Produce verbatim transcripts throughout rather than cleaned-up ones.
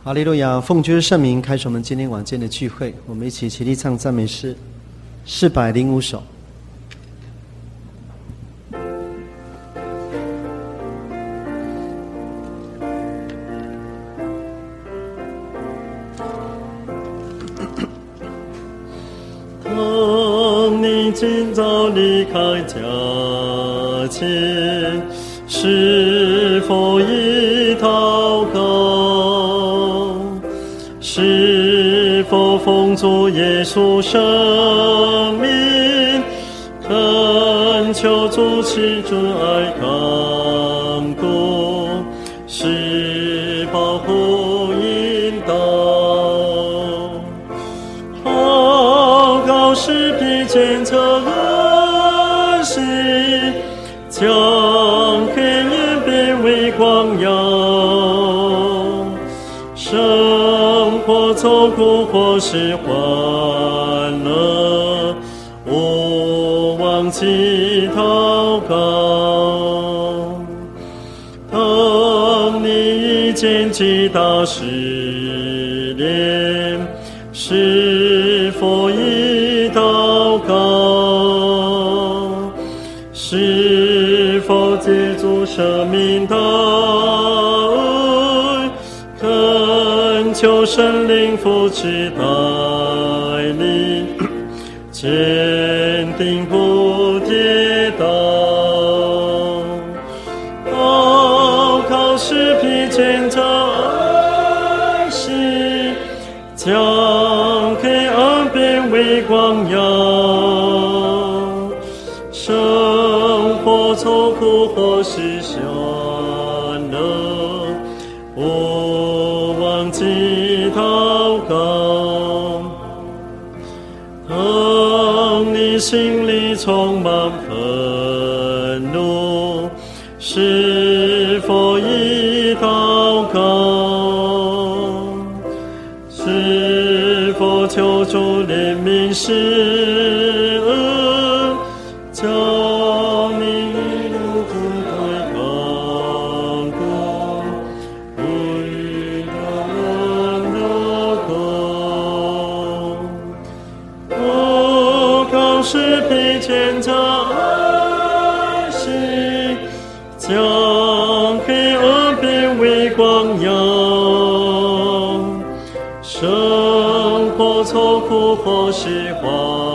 哈利路亚！奉主的圣名，开始我们今天晚间的聚会。我们一起起立唱赞美诗四百零五首。 当你今早离开家前，是否已祷告？是否奉主耶稣生命，恳求主赐主爱刚度，是保护引导？祷告是披肩责恶行，将黑夜变为光耀。生活愁苦或是欢乐，勿忘记祷告。当你见极大试炼，是否已祷告？是否借助生命的爱，恳求圣灵扶持带领，坚定不跌倒？祷告是披肩责恶行，将黑暗变为光耀。生活愁苦或是喜乐，勿忘记祷告。当你心里充满愤怒，是否已祷告？是否求主怜悯施恩，叫你一路不退刚度，回到人的国？祷告是披肩责恶行，将黑暗变为光耀。生活愁苦或是欢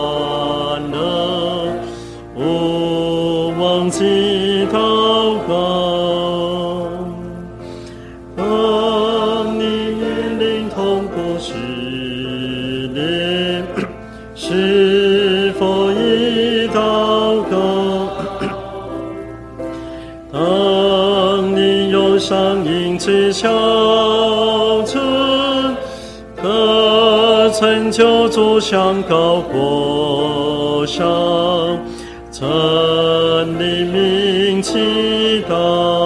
乐，勿忘记祷告。当你面临痛苦试炼，是否已祷告？当你忧伤因此消沉，可曾求主向高过上，真理名祈祷？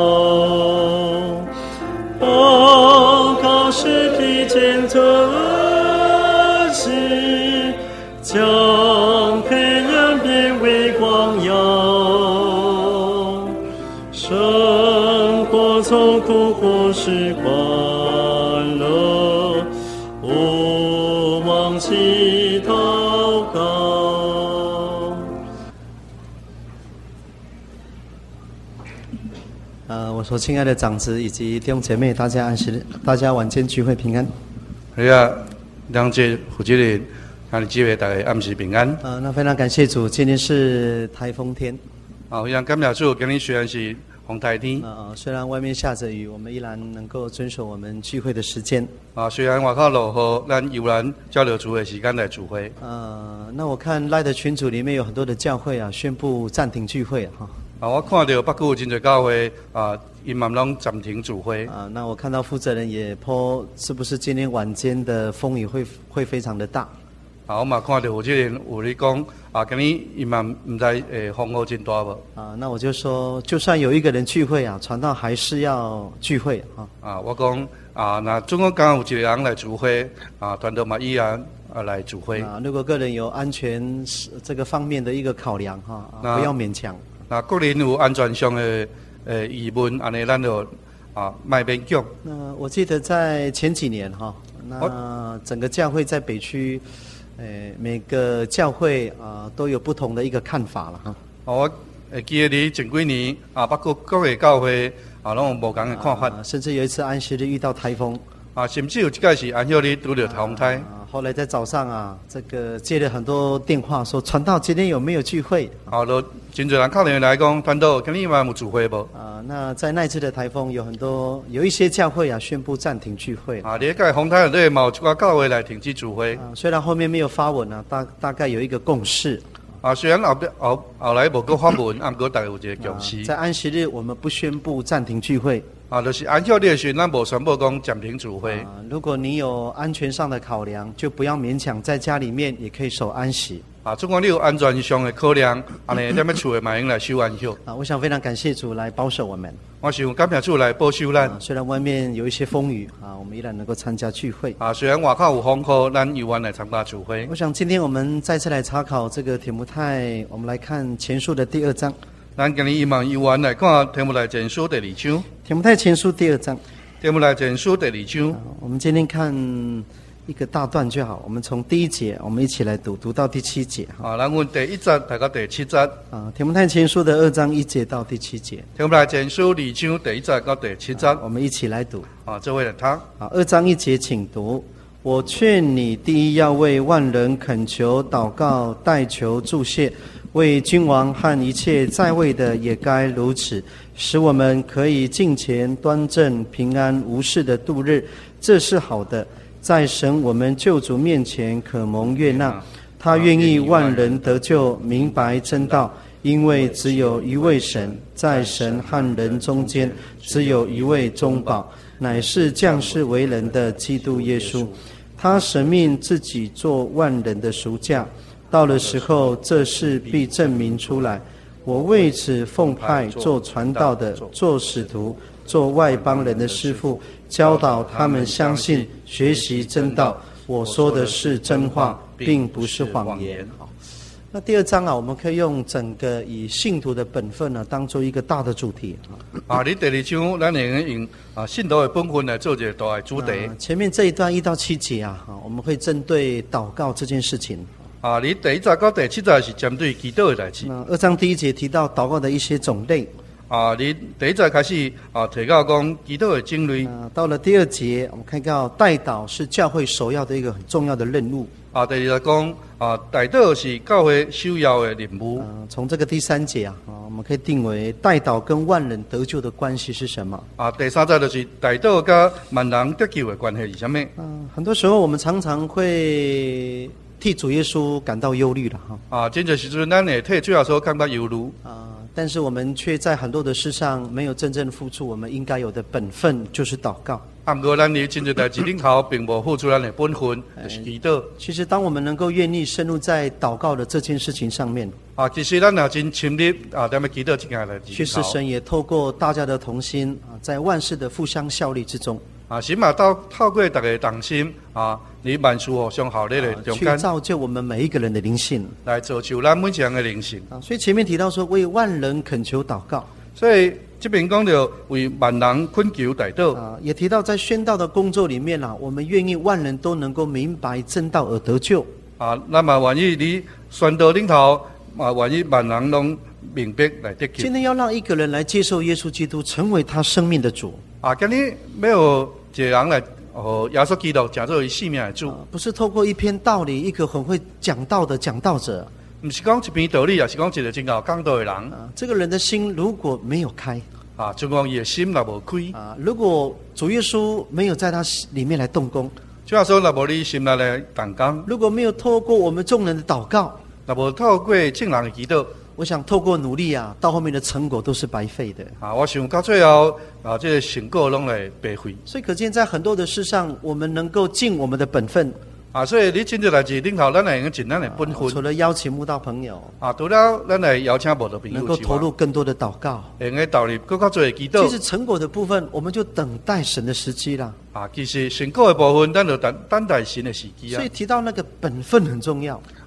祷告是披肩责恶行，将黑暗变为光耀。生活愁苦或是欢乐，勿忘记祷告。 呃，我所亲爱的长子以及弟兄姐妹，大家安息，大家晚间聚会平安。 係啊，兩節負責人，我哋只為大家暗時平安。 呃，那非常感謝主，今天是台風天。 啊，非常感謝主，今日雖然是風台天。 呃，雖然外面下着雨，我們依然能夠遵守我們聚會的時間。 啊，雖然外口落雨，咱悠然交流主的時間來聚會。 呃，那我看賴的群組裡面有很多的教會啊，宣布暫停聚會哈。 啊，我看到北區有真多教會啊，因嘛攏暫停聚會。 啊，那我看到負責人也po，是不是今天晚間的風雨會會非常的大？ 啊，我嘛看到負責人有咧講，啊，今日因嘛唔知誒風雨真大無？ 啊，那我就說，就算有一個人聚會啊，傳道還是要聚會啊。 啊，我講啊，那總共剛有一個人來聚會，啊，傳道嘛依然啊來聚會。 啊，如果個人有安全這個方面的一個考量哈，啊，不要勉強。 那個人有安全上的誒疑問，安尼咱就啊，卖勉强。 那我记得在前几年哈，那整个教会在北区，呃，每个教会啊都有不同的一个看法了哈。 我会记得你前几年啊，包括各个教会啊，拢有无同的看法。 啊，甚至有一次安息日遇到台风。 啊，甚至有一届是安息日拄到台风台。 啊，后来在早上啊，这个接了很多电话说，传道今天有没有聚会？ 啊，都真侪人敲电话来讲，传道今日晚有聚会无？ 啊，那在那次的台风，有很多有一些教会啊宣布暂停聚会。 啊，你个风台内嘛有一寡教会来停止聚会。 啊，虽然后面没有发文啊，大大概有一个共识。 啊，虽然后后后来无个发文，啊，不过大家有一个共识。 啊，在安息日我们不宣布暂停聚会。 啊，就是安息日的时候，咱无宣布讲暂停聚会。 啊，如果你有安全上的考量，就不要勉强在家里面也可以守安息。 啊，总管你有安全上的考量，安尼踮咧厝的嘛用来守安息。 啊，我想非常感谢主来保守我们。 我想感谢主来保守咱。 啊，虽然外面有一些风雨啊，我们依然能够参加聚会。 啊，虽然外口有风雨，咱依然来参加聚会。 我想今天我们再次来查考这个提摩太，我们来看前书的第二章。 咱今日依望依然来看提摩太前书第二章。 提摩太前书第二章。 提摩太前书第二章。 啊，我们今天看一个大段就好，我们从第一节我们一起来读，读到第七节。 啊，咱阮第一节读到第七节。 啊，提摩太前书的二章一节到第七节。 提摩太前书二章第一节到第七节。 啊，我们一起来读。 啊，这位来读。 啊，二章一节请读。我劝你，第一要为万人恳求、祷告、代求、祝谢，为君王和一切在位的也该如此，使我们可以敬虔、端正、平安无事的度日，这是好的，在神我们救主面前可蒙悦纳。他愿意万人得救，明白真道，因为只有一位神，在神和人中间只有一位中保，乃是降世为人的基督耶稣。他舍命自己做万人的赎价，到了时候，这事必证明出来。我为此奉派做传道的，做使徒，做外邦人的师傅，教导他们相信，学习真道。我说的是真话，并不是谎言。那第二章啊，我们可以用整个以信徒的本分呢，当做一个大的主题。 啊，你第二章咱会用啊信徒的本分来做一个大的主题。 啊，前面这一段一到七节啊，我们会针对祷告这件事情。 啊，你第一节到第七节是针对祈祷的代志。 那二章第一节提到祷告的一些种类。 啊，你第一节开始啊提到讲祈祷的种类。 啊，到了第二节，我们看到代祷是教会首要的一个很重要的任务。 啊，第二节讲啊，代祷是教会首要的任务。 啊，从这个第三节啊，啊，我们可以定为代祷跟万人得救的关系是什么？ 啊，第三节就是代祷跟万人得救的关系是什么？ 嗯，很多时候我们常常会替主耶稣感到忧虑了哈。 啊，真正时阵咱会替主耶稣感到忧虑。 啊，但是我们却在很多的事上没有真正付出我们应该有的本分，就是祷告。 啊，不过咱伫真正代志顶头，并无付出咱的本分，就是祈祷。 其实，当我们能够愿意深入在祷告的这件事情上面， 啊，其实咱也真深入啊，踮咧祈祷这件代志。 确实，神也透过大家的同心啊，在万事的互相效力之中， 啊，神嘛透透过大家的同心啊，你万事互相效力的中间， 去造就我们每一个人的灵性， 来造就咱每一个人的灵性。 啊，所以前面提到说，为万人恳求祷告。 所以这边讲到为万人恳求代祷啊，也提到在宣道的工作里面啊，我们愿意万人都能够明白真道而得救。 啊，那么愿意你宣道顶头啊，愿意万人拢明白来得救。 今天要让一个人来接受耶稣基督，成为他生命的主。 啊，今日要有一个人来哦，耶稣基督成做伊生命的主， 啊，不是透过一篇道理，一个很会讲道的讲道者。 不是讲一篇道理，也是讲一个真有讲道的人。 啊，这个人的心如果没有开， 啊，就讲伊的心若无开。 啊，如果主耶稣没有在他里面来动工， 就要说若无你心内来动工， 如果没有透过我们众人的祷告， 若无透过众人的祈祷， 我想透过努力啊，到后面的成果都是白费的。 啊，我想到最后啊，这个成果拢来白费。 所以可见，在很多的事上，我们能够尽我们的本分。 啊，所以你真正代志顶头，咱会用尽咱的本分。 除了邀请慕道朋友， 啊，除了咱来邀请慕道朋友， 能够投入更多的祷告， 用个投入更加多的祈祷。 其实成果的部分，我们就等待神的时机啦。 啊，其实成果的部分，咱就等等待神的时机啊。 所以提到那个本分很重要。 啊，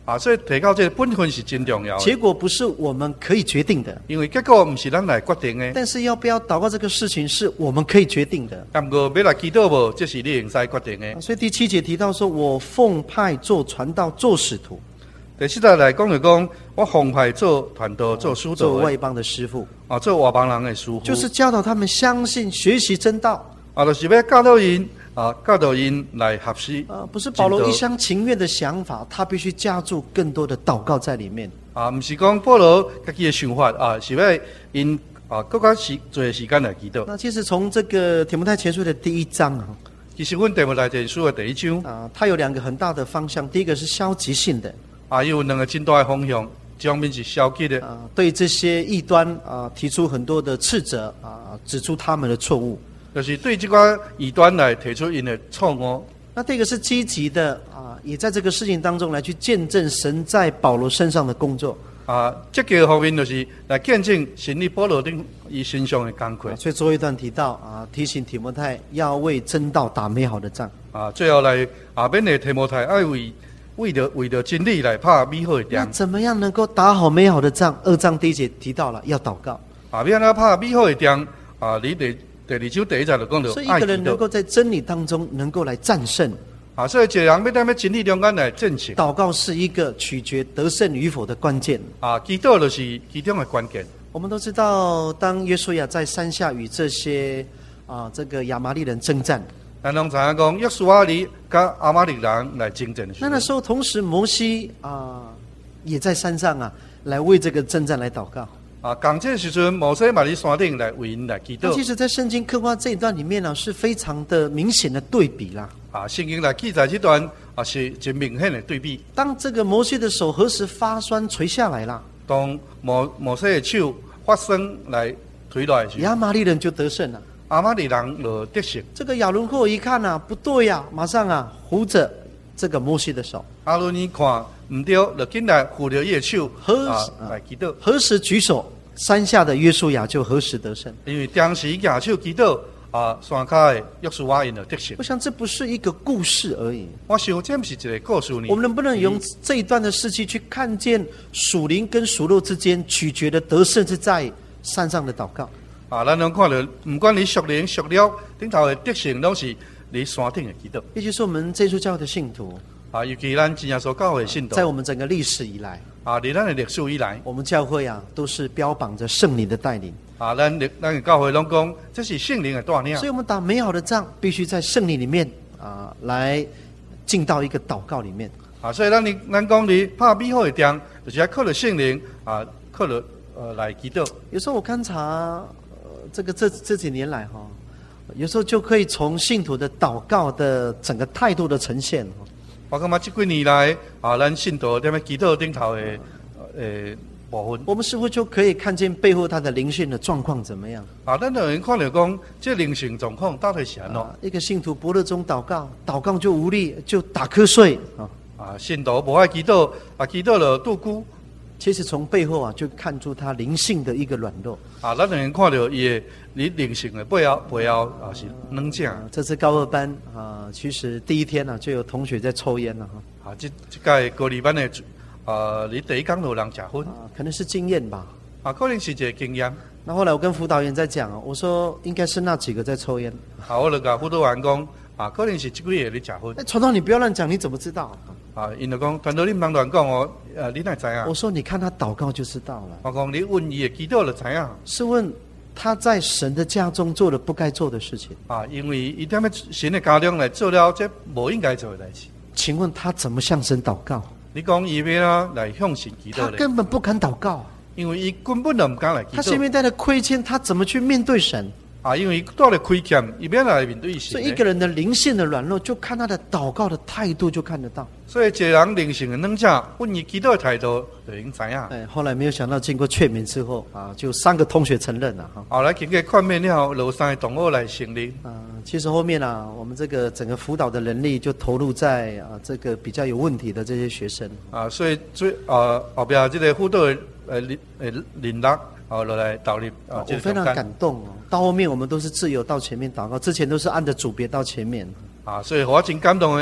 啊，所以提高这个本分是真重要的。 结果不是我们可以决定的， 因为结果不是咱来决定的。 但是要不要祷告这个事情是我们可以决定的。 但不过要来祈祷无，这是你应该决定的。 所以第七节提到说，我奉派做传道、做使徒。 第七节来讲就讲，我奉派做传道、做使徒， 做外邦的师傅啊，做外邦人的师傅， 就是教导他们相信、学习真道啊，就是要教导因啊，教导因来学习啊，不是保罗一厢情愿的想法，他必须加注更多的祷告在里面啊，不是讲保罗自己的想法啊，是要因啊更加时多时间来祈祷。 那其实从这个提摩太前书的第一章啊， 其实阮提摩太前书的第一章啊，它有两个很大的方向，第一个是消极性的。 啊，有两个真大的方向，一方面是消极的啊，对这些异端啊提出很多的斥责啊，指出他们的错误， 就是对这个异端来提出因的错误。 那第二个是积极的啊，也在这个事情当中来去见证神在保罗身上的工作啊。积极的方面就是来见证神在保罗顶伊身上的工作。 所以最后一段提到啊，提醒提摩太要为真道打美好的仗啊。最后来啊，免的提摩太爱为。为了为了真理来拍美好的仗， 那怎么样能够打好美好的仗？二章第一节提到了要祷告啊，要安拍美好的仗啊，你第第二章第一节就讲到， 所以一个人能够在真理当中能够来战胜啊，所以一个人要在在真理中间来战胜。 祷告是一个取决得胜与否的关键啊，祈祷就是其中的关键。 我们都知道，当约书亚在山下与这些啊这个亚玛力人征战。 咱拢知影讲，约书亚里跟阿玛力人来征战的时候， 那那时候同时摩西啊也在山上啊，来为这个征战来祷告啊。讲这时阵，摩西嘛伫山顶来为因来祈祷。 其实，在圣经刻画这一段里面呢、啊，是非常的明显的对比啦。 啊，圣经来记载这段啊，是真明显的对比。 当这个摩西的手何时发酸垂下来了？ 当摩摩西的手发酸来垂落来时， 亚玛力人就得胜了。 阿玛利人就得胜。 这个亚伦霍一看啊，不对呀、啊，马上啊扶着这个摩西的手。 阿伦一看唔对，就紧来扶着伊的手， 何啊来祈祷。 何时举手，山下的约书亚就何时得胜。 因为当时举手祈祷啊，山下的约书亚因就得胜。 我想这不是一个故事而已。 我想这不是一个故事呢。 我们能不能用这一段的事迹去看见属灵跟属肉之间取决的得胜是在山上的祷告？ 啊，咱能看到，不管你属灵属了，顶头的德性拢是你山顶的祈祷。 也就是我们这所教会的信徒啊，尤其咱真耶稣教会的信徒， 在我们整个历史以来， 啊，在咱的历史以来， 我们教会啊都是标榜着圣灵的带领。 啊，咱的咱的教会拢讲，这是圣灵的带领。 所以我们打美好的仗，必须在圣灵里面啊来进到一个祷告里面。 啊，所以咱咱讲你拍美好的仗，就是要靠着圣灵啊，靠着呃来祈祷。 有时候我观察。这个这这几年来哈，有时候就可以从信徒的祷告的整个态度的呈现。 我感觉这几年来啊，咱信徒在那祈祷顶头的呃部分， 我们是否就可以看见背后他的灵性的状况怎么样？ 啊，咱有人看到讲，这灵性状况到底是安怎？ 一个信徒不热衷祷告，祷告就无力，就打瞌睡啊。 啊，信徒不爱祈祷，啊，祈祷了度孤。 其实从背后啊，就看出他灵性的一个软弱。 啊，咱能看到伊的你灵性的背后背后啊是软弱。 这次高二班啊，其实第一天呢、啊、就有同学在抽烟了哈。 啊，这这届高二班的啊，你第一天就有人吃薰。 啊，可能是经验吧。 啊，可能是一个经验。 那后来我跟辅导员在讲啊，我说应该是那几个在抽烟。 啊，我就甲辅导员讲，啊，可能是这几个在吃薰。 哎，传道你不要乱讲，你怎么知道？ 啊，因就讲，传道你唔通乱讲哦，呃，你哪知影？ 我说你看他祷告就知道了。 我讲你问伊的祈祷就知影。 是问他在神的家中做了不该做的事情。 啊，因为伊踮咧神的家中来做了这无应该做的代志。 请问他怎么向神祷告？ 你讲伊要啊来向神祈祷他根本不敢祷告， 因为伊根本就唔敢来祈祷。 他前面带着亏欠，他怎么去面对神？ 啊，因为伊带了亏欠，伊免来面对神。 所以一个人的灵性的软弱，就看他的祷告的态度就看得到。 所以一个人灵性的软弱，问伊祈祷的态度就已经知影。 哎，后来没有想到，经过劝勉之后啊，就三个同学承认了哈。 后来经过劝勉了后，楼三个同学来承认。 啊，其实后面啊，我们这个整个辅导的能力就投入在啊这个比较有问题的这些学生。 啊，所以最啊后边这个辅导的呃呃领导。好，来导入啊！ 我非常感动哦。到后面我们都是自由到前面祷告，之前都是按着组别到前面。 啊，所以我真感动的，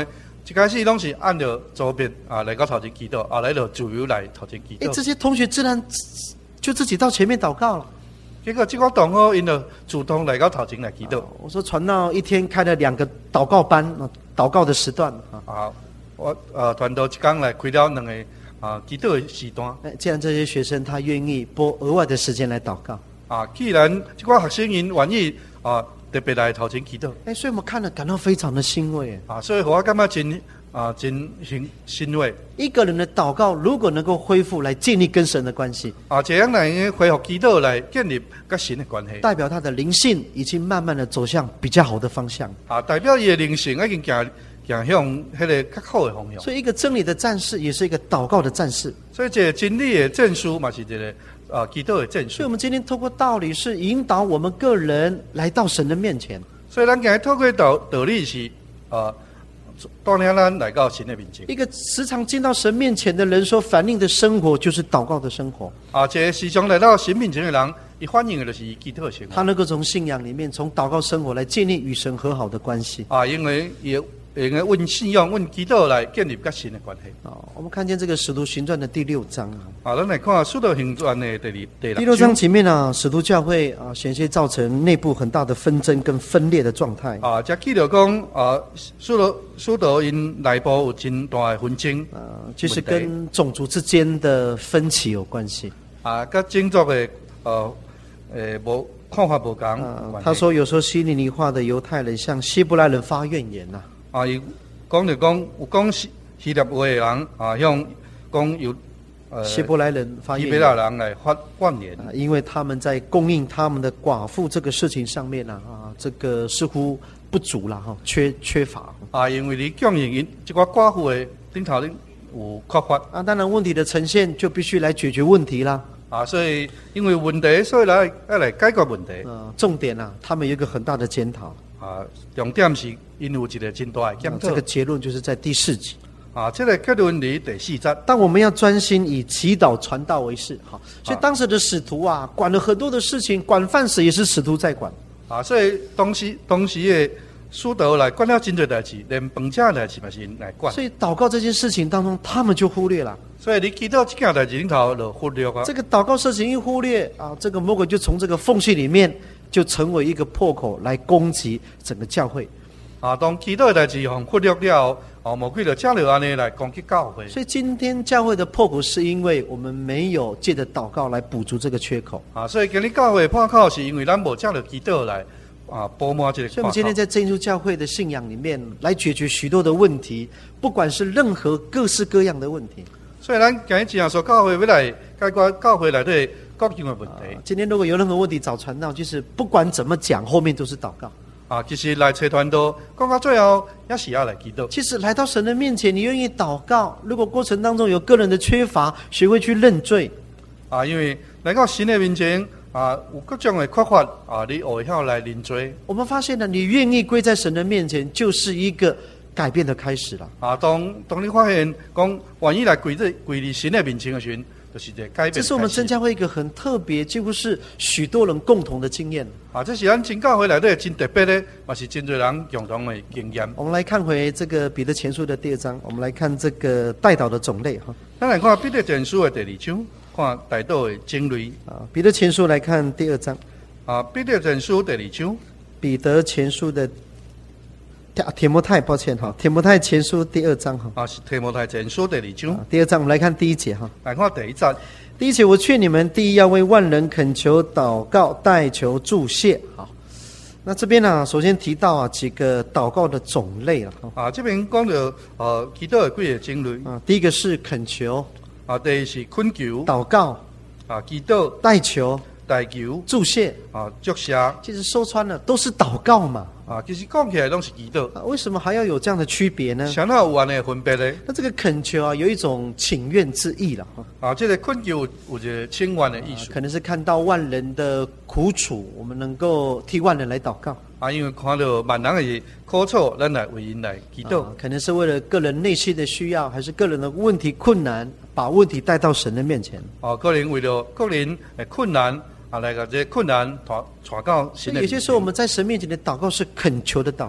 一开始拢是按照左边啊来到头前祈祷，后来就自由来头前祈哎， 祷。 这些同学自然就自己到前面祷告了。 结果这个同学因就主动来到头前来祈祷。 我说传道一天开了两个祷告班，祷告的时段啊。 啊，我呃团队一天来开了两个啊祈祷的时段。 哎，既然这些学生他愿意拨额外的时间来祷告啊，既然这个学生因愿意啊特别来头前祈祷。 哎，所以我们看了感到非常的欣慰啊，所以我感觉真啊真欣欣慰。 一个人的祷告如果能够恢复来建立跟神的关系啊，这样来恢复祈祷来建立跟神的关系， 代表他的灵性已经慢慢的走向比较好的方向啊，代表伊的灵性已经行行向迄个较好的方向。 所以一个真理的战士也是一个祷告的战士。 所以这个真理的证书嘛是一个啊祈祷的证书。 所以我们今天透过道理是引导我们个人来到神的面前。 所以咱今日透过道道理是啊带领咱来到神的面前。 一个时常进到神面前的人所反映的生活就是祷告的生活。 啊，这个时常来到神面前的人，伊反映的就是祈祷的生活。 他能够从信仰里面，从祷告生活来建立与神和好的关系。 啊，因为也因为问信仰、问祈祷来建立跟神的关系。 哦，我们看见这个使徒行传的第六章啊。 啊，咱来看使徒行传的第二第六第六章前面啊，使徒教会啊，险些造成内部很大的纷争跟分裂的状态。 啊，这记着讲啊，使徒使徒因内部有真大的纷争。 啊，就是跟种族之间的分歧有关系。 啊，跟种族的呃呃无看法无同。 啊，他说有时候希利尼化的犹太人向希伯来人发怨言呐。 啊，伊讲就讲有讲希希腊话的人啊，向讲有呃希伯来人发怨言。 希伯来人来发怨言。 啊，因为他们在供应他们的寡妇这个事情上面呢，啊，这个似乎不足了哈，缺缺乏。 啊，因为你供应因这个寡妇的顶头顶有缺乏。 啊，当然问题的呈现就必须来解决问题啦。 啊，所以因为问题，所以来要来解决问题。 呃，重点啊，他们有一个很大的检讨。 啊，重点是因有一个真大的检讨。 这个结论就是在第四集。 啊，这个结论伫第四节。 但我们要专心以祈祷传道为事，好，所以当时的使徒啊，管了很多的事情，管饭食也是使徒在管。 啊，所以当时当时的使徒来管了真多代志，连饭食代志嘛是来管。 所以祷告这件事情当中，他们就忽略了。 所以你祈祷这件代志里头就忽略啊。 这个祷告事情一忽略啊，这个魔鬼就从这个缝隙里面就成为一个破口来攻击整个教会。 啊，当祈祷的代志互忽略了，哦，魔鬼就借着安尼来攻击教会。 所以今天教会的破口，是因为我们没有借着祷告来补足这个缺口。 啊，所以今日教会破口，是因为咱无借着祈祷来啊补满这个缺口。 所以我们今天在真耶稣教会的信仰里面，来解决许多的问题，不管是任何各式各样的问题。 所以咱今日讲说，教会要来解决教会内底各种的问题。 啊，今天如果有任何问题找传道，就是不管怎么讲，后面都是祷告。 啊，其实来找传道，讲到最后也是要来祈祷。 其实来到神的面前，你愿意祷告，如果过程当中有个人的缺乏，学会去认罪。 啊，因为来到神的面前啊，有各种的缺乏啊，你学晓来认罪。 我们发现呢，你愿意归在神的面前，就是一个改变的开始了。 啊，当当你发现讲愿意来跪在跪在神的面前的时候，就是一个改变。 这是我们真教会一个很特别，几乎是许多人共同的经验。 啊，这是咱真教会内底真特别的，也是真多人共同的经验。 我们来看回这个彼得前书的第二章，我们来看这个代祷的种类哈。 咱来看彼得前书的第二章，看代祷的种类。 啊，彼得前书来看第二章。 啊，彼得前书第二章。 彼得前书的。提摩太，抱歉哈，提摩太前书第二章哈。 啊，是提摩太前书第二章。 啊，第二章我们来看第一节哈。 来看第一节。 第一节，我劝你们，第一要为万人恳求、祷告、代求、祝谢。好，那这边呢、啊，首先提到啊几个祷告的种类啊。 啊，这边讲到呃祈祷的几个种类。 啊，第一个是恳求。 啊，第二是恳求。 祷告。 啊，祈祷。 代求。 代求。 祝谢。 啊，祝谢。 其实说穿了都是祷告嘛。 啊，其实讲起来都是祈祷。 啊，为什么还要有这样的区别呢？ 想到有安的分别呢？ 那这个恳求啊，有一种请愿之意了哈。 啊，这个恳求有一个请愿的意思、 啊。可能是看到万人的苦楚，我们能够替万人来祷告。 啊，因为看到万人的苦楚，咱来为因来祈祷、 啊。可能是为了个人内心的需要，还是个人的问题困难，把问题带到神的面前。 啊，个人为了个人的困难。啊，来个这困难传传到神的面前。 有些时候我们在神面前的祷告是恳求的祷告，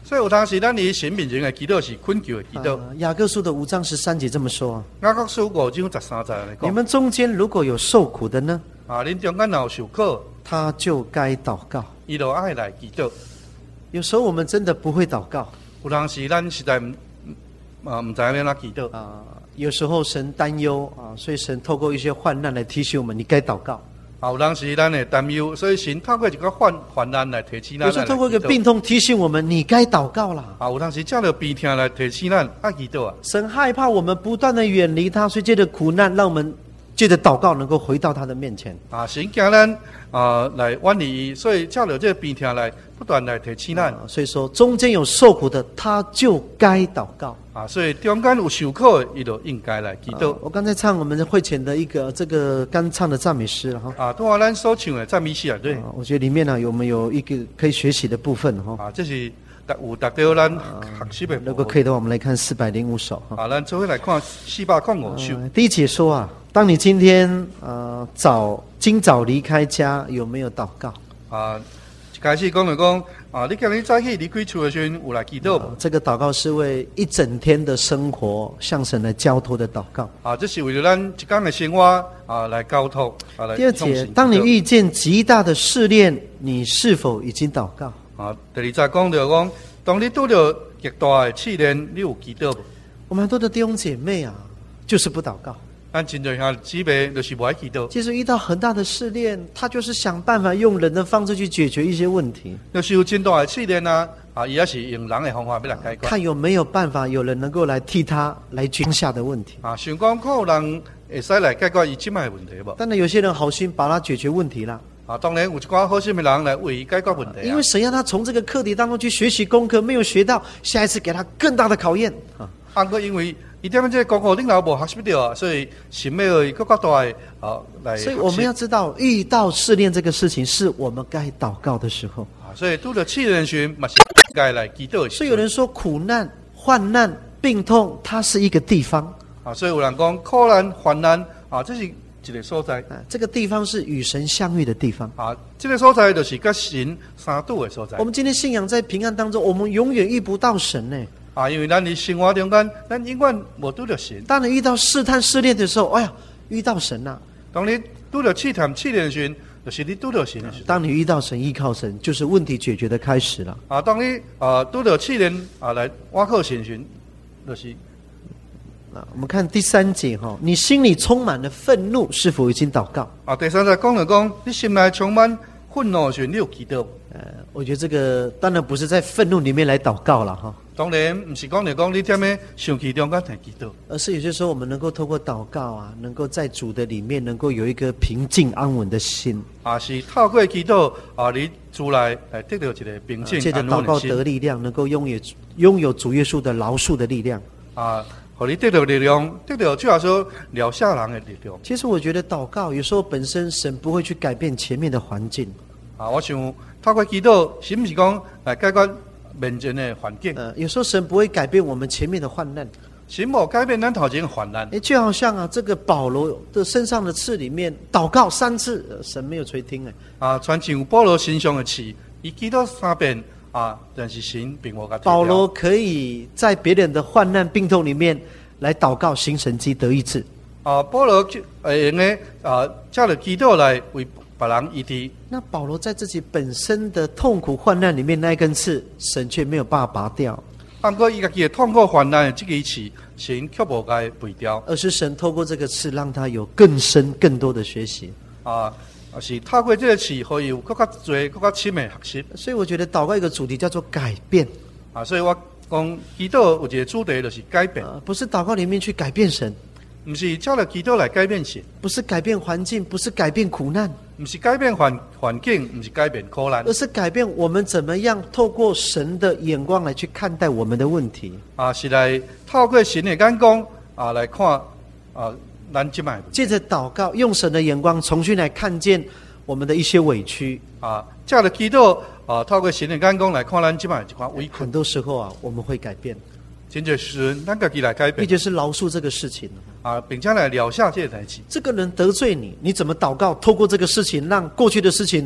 所以有当时咱伫神面前的祈祷是恳求的祈祷。 啊雅各书的五章十三节这么说啊： 雅各书五章十三节来你讲， 们中间如果有受苦的呢， 啊，恁中间若有受苦， 他就该祷告。 伊就爱来祈祷。 有时候我们真的不会祷告有当时咱实在毋啊毋知影要怎祈祷。 啊，有时候神担忧啊，所以神透过一些患难来提醒我们，你该祷告。 啊，有当时咱会担忧，所以神透过一个患患难来提醒咱。 有时候透过一个病痛提醒我们，你该祷告啦。 啊，有当时借着病痛来提醒咱爱祈祷啊。 神害怕我们不断的远离他，所以借着苦难，让我们借着祷告能够回到他的面前。 啊，神惊咱啊来远离伊，所以借着这个病痛来不断来提醒咱。 啊所以说，中间有受苦的，他就该祷告。 啊，所以中间有受苦的，伊就应该来祈祷。 啊我刚才唱我们会前的一个这个刚唱的赞美诗了哈。 啊，都话咱所唱的赞美诗啊，对。 啊我觉得里面呢有没有一个可以学习的部分哈？ 啊，这是有达到咱学习的部分。 如果可以的话，我们来看四百零五首哈。 啊，咱做伙来看四百零五首。 呃第一节说啊，当你今天呃早今早离开家，有没有祷告？ 啊，一开始讲就讲啊，你今日早起离开厝的时阵有来祈祷无？ 这个祷告是为一整天的生活向神来交托的祷告。 啊，这是为了咱一天的生活啊来交托啊来。 第二节，当你遇见极大的试炼，你是否已经祷告？ 啊，第二节讲就讲，当你拄到极大的试炼，你有祈祷无？ 我们很多的弟兄姐妹啊，就是不祷告。 咱真侪兄姊妹就是无爱祈祷， 其实遇到很大的试炼，他就是想办法用人的方式去解决一些问题， 就是有真大的试炼啊，啊，伊也是用人的方法要来解决。 看有没有办法，有人能够来替他来解决下的问题。 啊，想讲可有人会使来解决伊即摆的问题无？ 当然，有些人好心把他解决问题了。 啊，当然有一寡好心的人来为伊解决问题、啊。 因为神让他从这个课题当中去学习功课，没有学到，下一次给他更大的考验啊。 啊，过因为伊踮这个功课顶头无学习到啊，所以神要伊更加大的啊来。 所以我们要知道，遇到试炼这个事情，是我们该祷告的时候。 啊，所以拄着试炼时，嘛是该来祈祷的时候。 所以有人说，苦难、患难、病痛，它是一个地方啊，所以有人讲苦难、患难啊，这是一个所在。 啊，这个地方是与神相遇的地方啊，这个所在就是跟神相拄的所在。 我们今天信仰在平安当中，我们永远遇不到神呢。 啊，因为咱伫生活中间，咱永远无拄着神。 当你遇到试探、试炼的时候，哎呀，遇到神呐、啊！ 当你拄着试探、试炼的时，就是你拄着神的时。 当你遇到神、依靠神，就是问题解决的开始了。 啊，当你啊拄着试炼啊来倚靠神时，就是啊，我们看第三节哈，你心里充满了愤怒，是否已经祷告？ 啊，第三节讲了讲，你心内充满愤怒时，你有祈祷。 呃，我觉得这个当然不是在愤怒里面来祷告了哈。 当然，不是讲就讲你踮咧生气中间来祈祷， 而是有些时候我们能够透过祷告啊，能够在主的里面能够有一个平静安稳的心啊，是透过祈祷啊，你主来来得到一个平静借着安祷告稳的心得力量，能够拥有拥有主耶稣的饶恕的力量啊，互你得到力量，得到主要说疗下人的力量。 其实我觉得祷告有时候本身神不会去改变前面的环境啊，我想透过祈祷，是不是讲来解决面前的环境？ 呃，有时候神不会改变我们前面的患难。 神无改变咱头前的患难。 哎，就好像啊，这个保罗的身上的刺里面，祷告三次，呃、神没有垂听哎。 啊，全像保罗身上的刺，伊祈祷三遍啊，但是神并无甲。 保罗可以在别人的患难病痛里面来祷告，行神迹得医治。 啊，保罗会用诶啊，借着祈祷来为别人医治。 那保罗在自己本身的痛苦患难里面那一根刺，神却没有办法拔掉。 不过伊家己的痛苦患难的这个刺，神却无甲伊拔掉， 而是神透过这个刺，让他有更深、更多的学习。 啊，是透过这个刺，可以有更加多、更加深的学习。 所以我觉得祷告一个主题叫做改变。 啊，所以我讲祈祷有一个主题就是改变， 呃、不是祷告里面去改变神， 不是借着祈祷来改变神， 不是改变环境，不是改变苦难， 不是改变环环境，不是改变苦难， 而是改变我们怎么样透过神的眼光来去看待我们的问题。 啊，是来透过神的眼光啊来看啊，咱即卖借着祷告，用神的眼光重新来看见我们的一些委屈啊，借着祈祷啊，透过神的眼光来看咱即卖一寡委屈。 很多时候啊，我们会改变， 真正是咱家己来改变， 并且是饶恕这个事情啊，并且来疗下这个代志。 这个人得罪你，你怎么祷告？透过这个事情，让过去的事情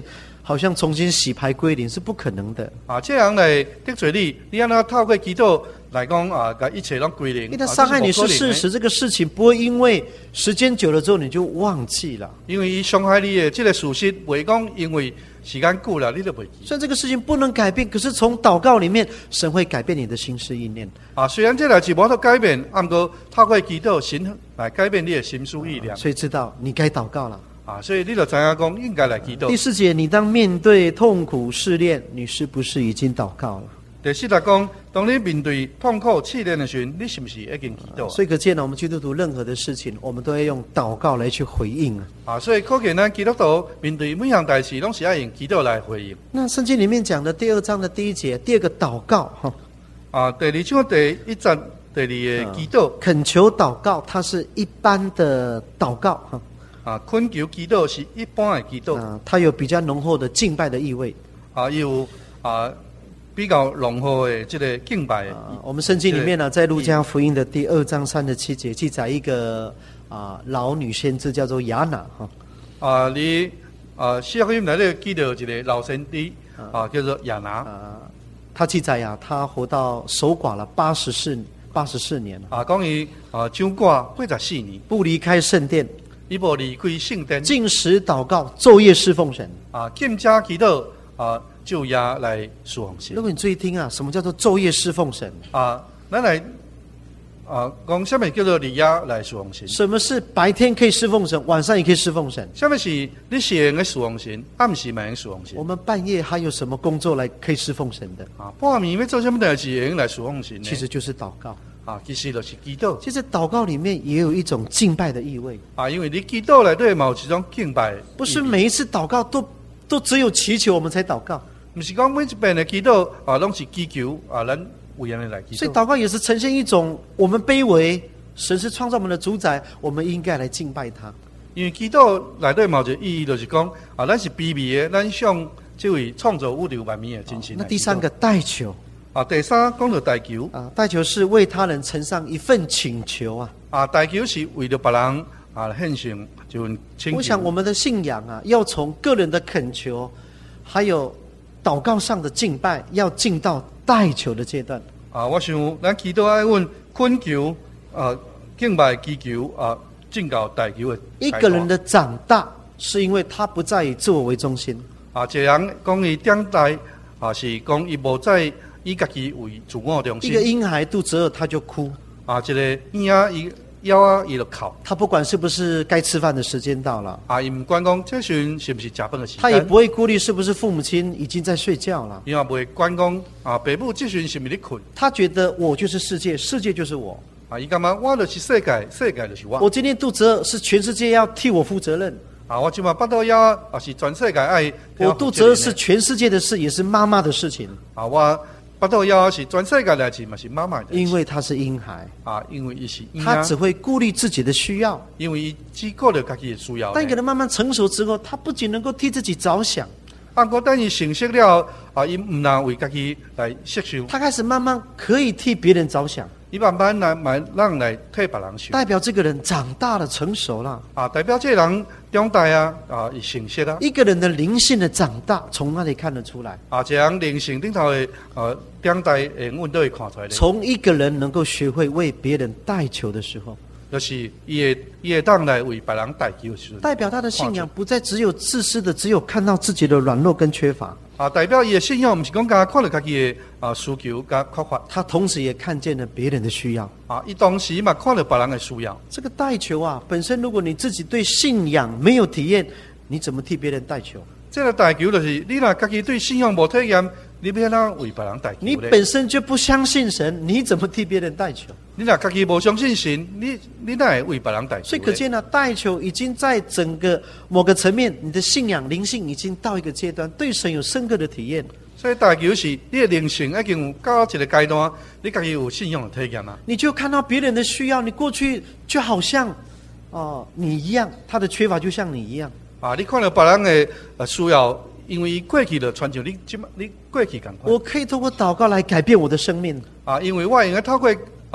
好像重新洗牌归零是不可能的。 啊，这样来得罪你，你安怎透过祈祷来讲啊，把一切拢归零？ 因为他伤害你是事实，这个事情不会因为时间久了之后你就忘记了。 因为伊伤害你的这个事实，袂讲因为时间久了你就袂记。 虽然这个事情不能改变，可是从祷告里面，神会改变你的心思意念。 啊，虽然这代志无法改变，不过透过祈祷，神来改变你的心思意念。 所以知道你该祷告了。 啊，所以你就知影讲应该来祈祷。 第四节，你当面对痛苦试炼，你是不是已经祷告了？ 第四节讲，当你面对痛苦试炼的时候，你是不是已经祈祷、啊？ 所以可见呢，我们基督徒任何的事情，我们都要用祷告来去回应啊。 啊，所以可见咱基督徒面对每样大事，拢是要用祈祷来回应。 那圣经里面讲的第二章的第一节，第二个祷告哈。 啊，第二章第一节第二个祈祷， 恳求祷告，它是一般的祷告哈。 啊，恳求祈祷是一般的祈祷。 啊，它有比较浓厚的敬拜的意味。 啊，有啊。比较浓厚的这个敬拜、 啊。我们圣经里面呢、啊，在路加福音的第二章三十七节记载一个啊老女先知叫做亚拿哈。 啊，你啊，四福音内底记到一个老先知啊，叫做亚拿。啊， 他记载呀、啊，他活到守寡了八十四八十四年。 啊，讲伊啊，守寡八十四年， 不离开圣殿， 伊无离开圣殿， 禁食祷告，昼夜侍奉神。 啊，禁食祈祷啊。就夜来侍奉神。 如果你注意听啊，什么叫做昼夜侍奉神？ 啊，咱来啊，讲什么叫做日夜来侍奉神？ 什么是白天可以侍奉神，晚上也可以侍奉神？ 什么是你是用来侍奉神，暗时嘛用侍奉神？ 我们半夜还有什么工作来可以侍奉神的？ 啊，半暝要做什么代志用来侍奉神？ 其实就是祷告。 啊，其实就是祈祷。 其实祷告里面也有一种敬拜的意味。 啊，因为你祈祷内底嘛有一种敬拜。 不是每一次祷告都都只有祈求我们才祷告。 不是讲每一遍的祈祷啊，拢是祈求啊，咱为人来祈祷。 所以祷告也是呈现一种我们卑微，神是创造我们的主宰，我们应该来敬拜他。 因为祈祷内底嘛有一个意义，就是讲啊，咱是卑微的，咱向这位创造宇宙万物的真神。 那第三个代求啊，第三讲到代求啊，代求是为他人呈上一份请求啊。 啊，代求是为了别人啊献上就请求。 我想我们的信仰啊，要从个人的恳求，还有祷告上的敬拜，要进到代求的阶段。 啊，我想咱祈祷爱问恳求啊，敬拜祈求啊，进到代求的。 一个人的长大，是因为他不再以自我为中心。 啊，一个人讲伊长大啊，是讲伊无再以家己为自我中心。 一个婴孩肚子饿他就哭。 啊，一个婴儿伊腰啊伊就哭。 他不管是不是该吃饭的时间到了。 啊，伊唔管讲这时阵是不是吃饭的时间。 他也不会顾虑是不是父母亲已经在睡觉了。 伊也不会管讲啊，爸母这时阵是不是咧困。 他觉得我就是世界，世界就是我。 啊，伊感觉我就是世界，世界就是我。 我今天肚子饿，是全世界要替我负责任。 啊，我今晚巴肚枵啊，啊是全世界爱。 我肚子饿是全世界的事，也是妈妈的事情。 啊，我巴肚枵是全世界的事，嘛是妈妈的。 因为他是婴孩。 啊，因为伊是婴儿，他只会顾虑自己的需要。 因为伊只顾虑家己的需要。 但一个人慢慢成熟之后，他不仅能够替自己着想。 啊，过等伊成熟了，啊，伊唔能为家己来设想。 他开始慢慢可以替别人着想。 伊慢慢来，慢让来替别人想。 代表这个人长大了，成熟了。 啊，代表这个人长大啊，啊，伊成熟啊。 一个人的灵性的长大，从哪里看得出来？ 啊，这样灵性顶头的呃长大，诶，阮都会看出来的。 从一个人能够学会为别人代求的时候， 就是伊会伊会当来为别人代求的时候， 代表他的信仰不再只有自私的，只有看到自己的软弱跟缺乏。 啊，代表伊的信仰不是讲家看到家己的啊需求甲缺乏， 他同时也看见了别人的需要。 啊，伊同时嘛看到别人的需要。 这个代求啊，本身如果你自己对信仰没有体验，你怎么替别人代求？ 这个代求就是你若家己对信仰无体验，你要怎为别人代求？ 你本身就不相信神，你怎么替别人代求？ 你若家己无相信神，你你哪会为别人代求？ 所以可见呢，代求已经在整个某个层面，你的信仰灵性已经到一个阶段，对神有深刻的体验。 所以代求是你的灵性已经有到一个阶段，你家己有信仰的体验啊。 你就看到别人的需要，你过去就好像哦、呃、你一样，他的缺乏就像你一样。 啊，你看到别人的呃需要，因为伊过去的传承，你即你过去感觉。 我可以透过祷告来改变我的生命。 啊，因为我应该透过啊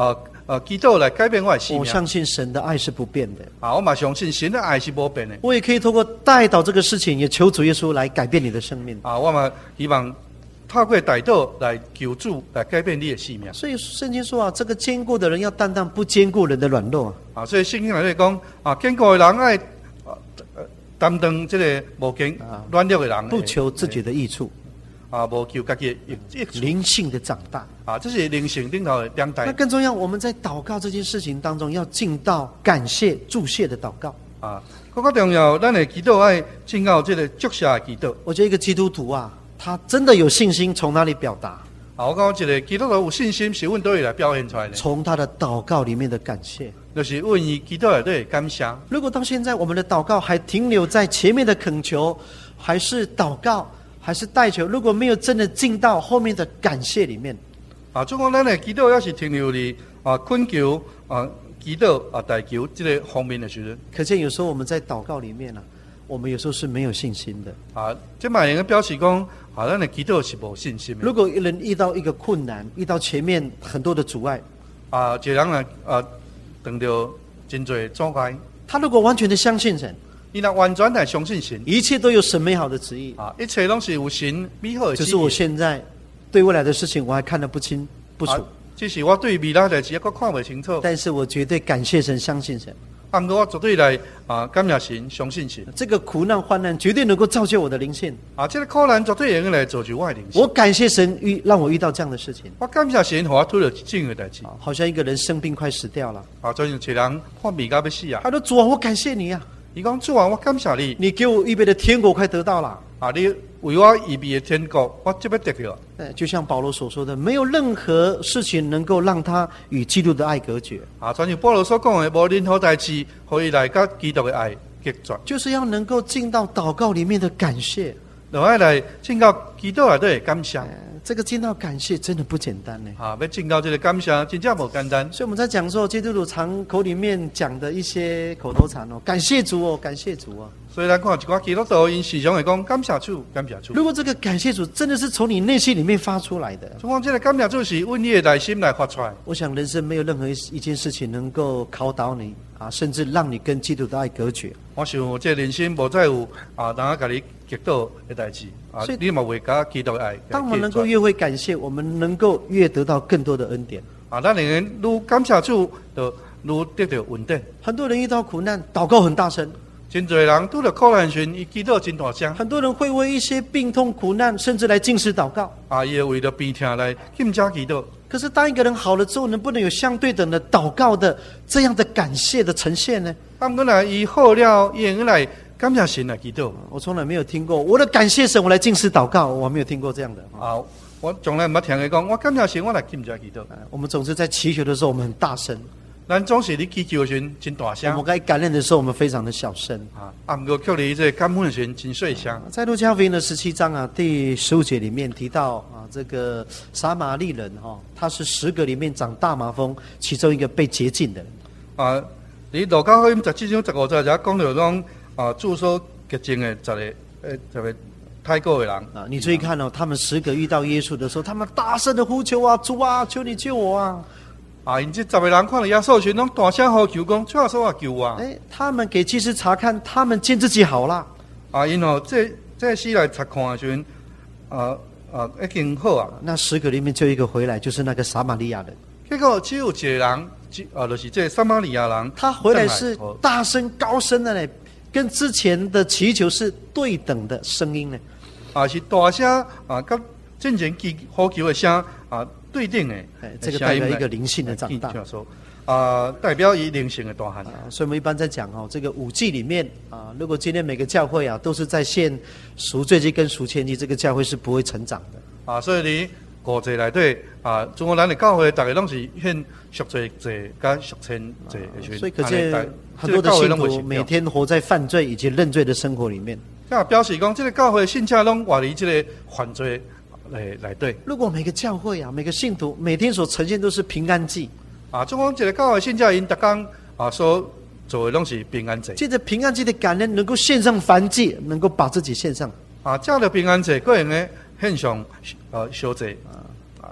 呃基督来改变我的生命。 我相信神的爱是不变的。 啊，我嘛相信神的爱是无变的。 我也可以透过代祷这个事情，也求主耶稣来改变你的生命。 啊，我嘛希望透过代祷来求主来改变你的生命。 所以圣经说啊，这个坚固的人要担当不坚固人的软弱啊。 啊，所以圣经内底讲啊，坚固的人爱啊担当这个无坚软弱的人， 不求自己的益处。 啊，无求家己的益处， 灵性的长大啊，这是灵性顶头的两代。 那更重要，我们在祷告这件事情当中，要进到感谢、祝谢的祷告啊。更加重要，咱的祈祷爱进到这个祝谢的祈祷。 我觉得一个基督徒啊，他真的有信心，从哪里表达？ 啊，我讲一个基督徒有信心，是阮倒位来表现出来的。 从他的祷告里面的感谢， 就是阮伊祈祷内底感谢。 如果到现在我们的祷告还停留在前面的恳求，还是祷告，还是代求，如果没有真的进到后面的感谢里面， 啊，总讲咱的祈祷要是停留伫啊恳求啊祈祷啊代求这个方面的时阵， 可见有时候我们在祷告里面啊，我们有时候是没有信心的啊。这嘛应该表示讲啊，咱的祈祷是无信心的。 如果一人遇到一个困难，遇到前面很多的阻碍啊，一个人来啊碰到真多阻碍， 他如果完全的相信神， 伊若完全来相信神， 一切都有神美好的旨意啊，一切拢是有神美好的旨意。 只是我现在对未来的事情我还看得不清不楚， 啊、只是我对未来的事还看不清楚。 但是我绝对感谢神，相信神。 啊，不过我绝对来啊感谢神，相信神。 这个苦难患难绝对能够造就我的灵性啊，这个苦难绝对能够来造就我的灵性。 我感谢神遇让我遇到这样的事情。 我感谢神，让我遇到这样的代志。 好像一个人生病快死掉了， 啊，就像一个人患病到要死啊。 他说：“主啊，我感谢你啊！ 伊讲主啊，我感谢你， 你给我预备的天国快得到了。 啊，你为我预备的天国，我就要得到。 呃，就像保罗所说的，没有任何事情能够让他与基督的爱隔绝。 啊，正如保罗所讲的，无任何代志可以来甲基督的爱隔绝， 就是要能够进到祷告里面的感谢， 就要来进到基督内底的感谢。 呃这个进到感谢真的不简单呢。 啊，要进到这个感谢，真正无简单。 所以我们在讲说，基督徒常口里面讲的一些口头禅哦，感谢主哦，感谢主哦。 所以咱看一寡基督徒，因时常会讲感谢主，感谢主。 如果这个感谢主真的是从你内心里面发出来的， 就讲这个感谢主是阮你的内心来发出来。 我想人生没有任何一一件事情能够考倒你啊，甚至让你跟基督的爱隔绝。 我想这人生无再有啊，人家甲你激倒的代志啊，你嘛会甲基督的爱。 当我们能够越会感谢，我们能够越得到更多的恩典啊。咱能愈感谢主，就愈得到恩典。 很多人遇到苦难，祷告很大声。 真多人拄着苦难时，伊祈祷真大声。 很多人会为一些病痛、苦难，甚至来禁食祷告。 啊，伊会为了病痛来禁食祈祷。 可是，当一个人好了之后，能不能有相对等的祷告的这样的感谢的呈现呢？ 啊，不过呢，伊好了，伊会来感谢神来祈祷。 我从来没有听过，我的感谢神，我来禁食祷告，我没有听过这样的。 啊，我从来没听人讲，我感谢神，我来禁食祈祷。 我们总是在祈求的时候，我们很大声。 咱总是你祈求的时阵真大声， 我们该感恩的时候，我们非常的小声啊。啊，不过却离这感恩的时阵真细声。 在路加福音的十七章啊，第十五节里面提到啊，这个撒玛利人哈、哦，他是十个里面长大麻风其中一个被洁净的人。 啊，你路加福音十七章十五节就讲到讲啊，住所洁净的十个呃十个太过的人啊，你注意看哦，他们十个遇到耶稣的时候，他们大声的呼求啊，主啊，求你救我啊！ 啊！因这十个人看到耶稣时，拢大声呼求讲：“主啊，说啊，救我！” 哎，他们给祭司查看，他们见自己好了。 啊，因哦，这这时来查看的时阵，啊啊，已经好啊。 那十个里面就一个回来，就是那个撒玛利亚人。 结果只有一个人，啊，就是这撒玛利亚人， 他回来是大声高声的呢，跟之前的祈求是对等的声音呢。 啊，是大声啊，跟之前祈呼求的声啊。对定诶， 这个代表一个灵性的长大啊，代表以灵性的大汉、 啊。所以我们一般在讲哦，这个五季里面啊，如果今天每个教会啊都是在献赎罪祭跟赎愆祭，这个教会是不会成长的啊。所以你五祭内底啊，中国人的教会大概拢是献赎罪祭跟赎愆祭的。 所以可见很多的信徒每天活在犯罪以及认罪的生活里面。 这表示讲，这个教会信者拢活离这个犯罪。来来对， 如果每个教会啊，每个信徒每天所呈现都是平安祭啊，中国这个教会信者因逐工啊所做的拢是平安祭， 借着平安祭的感恩，能够献上燔祭，能够把自己献上啊，借着平安祭个人呢献上呃烧祭啊，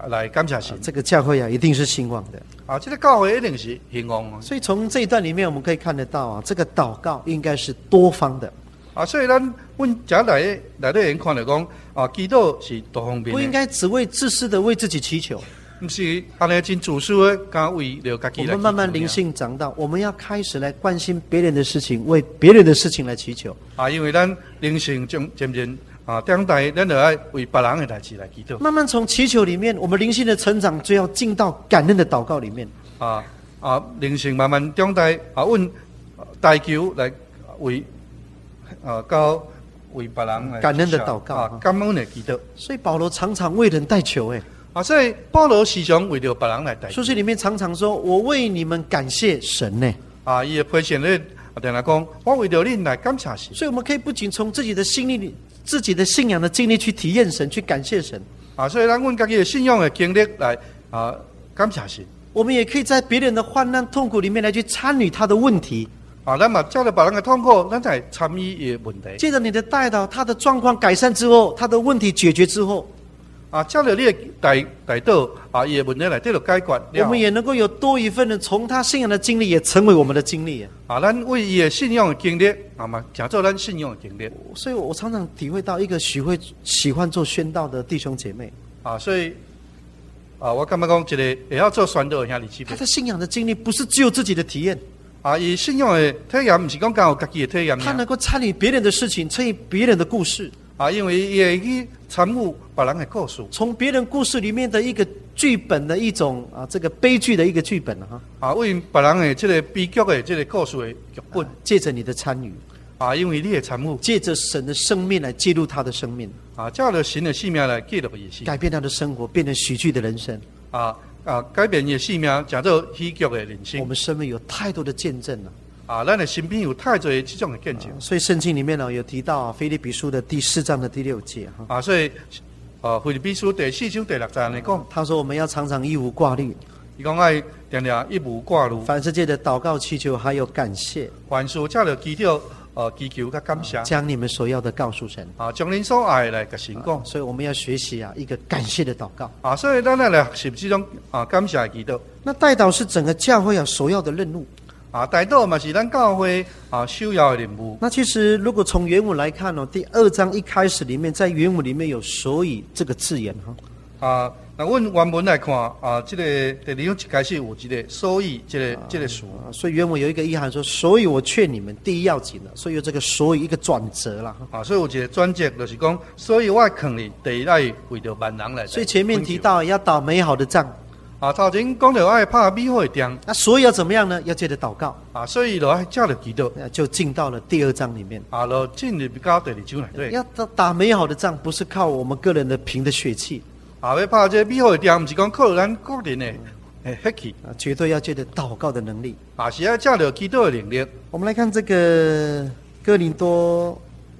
来感谢神。 这个教会啊一定是兴旺的。 啊，这个教会一定是兴旺哦。 所以从这一段里面我们可以看得到啊，这个祷告应该是多方的。 啊，所以咱阮遮来来的人看来讲，啊，祈祷是多方面的， 不应该只为自私的为自己祈求。 不是安尼真自私的，敢为了家己来祈求。 我们慢慢灵性长大，我们要开始来关心别人的事情，为别人的事情来祈求。 啊，因为咱灵性渐渐渐啊，长大，咱就爱为别人的代志来祈祷。 慢慢从祈求里面，我们灵性的成长就要进到感恩的祷告里面。 啊啊，灵性慢慢长大，啊，阮代求来为啊，到为别人来感恩的祷告啊，感恩的祈祷。 所以保罗常常为人代求，哎。 啊，所以保罗时常为了别人来代求。 书信里面常常说：“我为你们感谢神呢。” 啊，伊的批信咧，定来讲，我为了恁来感谢神。 所以我们可以不仅从自己的心里、自己的信仰的经历去体验神，去感谢神。 啊，所以咱阮家己的信仰的经历来啊感谢神。 我们也可以在别人的患难痛苦里面来去参与他的问题。 啊，咱嘛照着别人的痛苦，咱才参与伊的问题。 借着你的带导，他的状况改善之后，他的问题解决之后。 啊，照着你的带带导啊，伊的问题来得到解决了， 我们也能够有多一份的从他信仰的经历，也成为我们的经历啊。咱为伊的信仰的经历啊嘛，讲做咱信仰的经历。 所以我常常体会到一个许会喜欢做宣道的弟兄姐妹啊，所以啊，我感觉讲一个也要做宣道的兄弟姊妹， 他的信仰的经历不是只有自己的体验啊，伊信仰的体验不是讲刚好家己的体验， 他能够参与别人的事情，参与别人的故事。 啊，因为伊会去参与别人的故事， 从别人故事里面的一个剧本的一种啊，这个悲剧的一个剧本哈啊，为别人的这个悲剧的这个故事的剧本， 借着你的参与啊，因为你的参与， 借着神的生命来记录他的生命啊，照着神的生命来记录伊的生命， 改变他的生活，变成喜剧的人生啊啊，改变伊的生命，叫做喜剧的人生。 我们生命有太多的见证了。 啊，咱的身边有太多这种的见证、啊， 所以圣经里面呢有提到啊，腓立比书的第四章的第六节哈啊，所以啊，腓立比书第四章第六节来讲， 他说我们要常常一无挂虑， 伊讲爱常常一无挂虑， 凡世界的祷告祈求还有感谢， 凡事照着祈祷呃祈求甲感谢， 将你们所要的告诉神啊，将恁所爱来甲神讲、啊， 所以我们要学习啊一个感谢的祷告啊，所以咱来来学习这种啊感谢的祈祷。 那代祷是整个教会啊首要的任务。 啊，代祷嘛是咱教会啊首要的任务。 那其实如果从原文来看哦，第二章一开始里面，在原文里面有所以这个字眼哈。 啊，那阮原文来看啊，这个第二章一开始有一个所以这个、啊、这个词、 啊，所以原文有一个意涵说，所以我劝你们第一要紧的，所以有这个所以一个转折啦。 啊，所以有一个转折就是讲，所以我劝你第一爱为着万人来。 所以前面提到要打美好的仗。 啊，头前讲到爱拍美好的仗， 那所以要怎么样呢？要借着祷告啊，所以就爱照着祈祷， 就进到了第二章里面啊，就进入到第二章内底。 要打美好的仗，不是靠我们个人的凭的血气啊，要拍这美好的仗，不是讲靠咱个人的诶血气啊，绝对要借着祷告的能力啊，是要照着祈祷的能力。 我们来看这个哥林多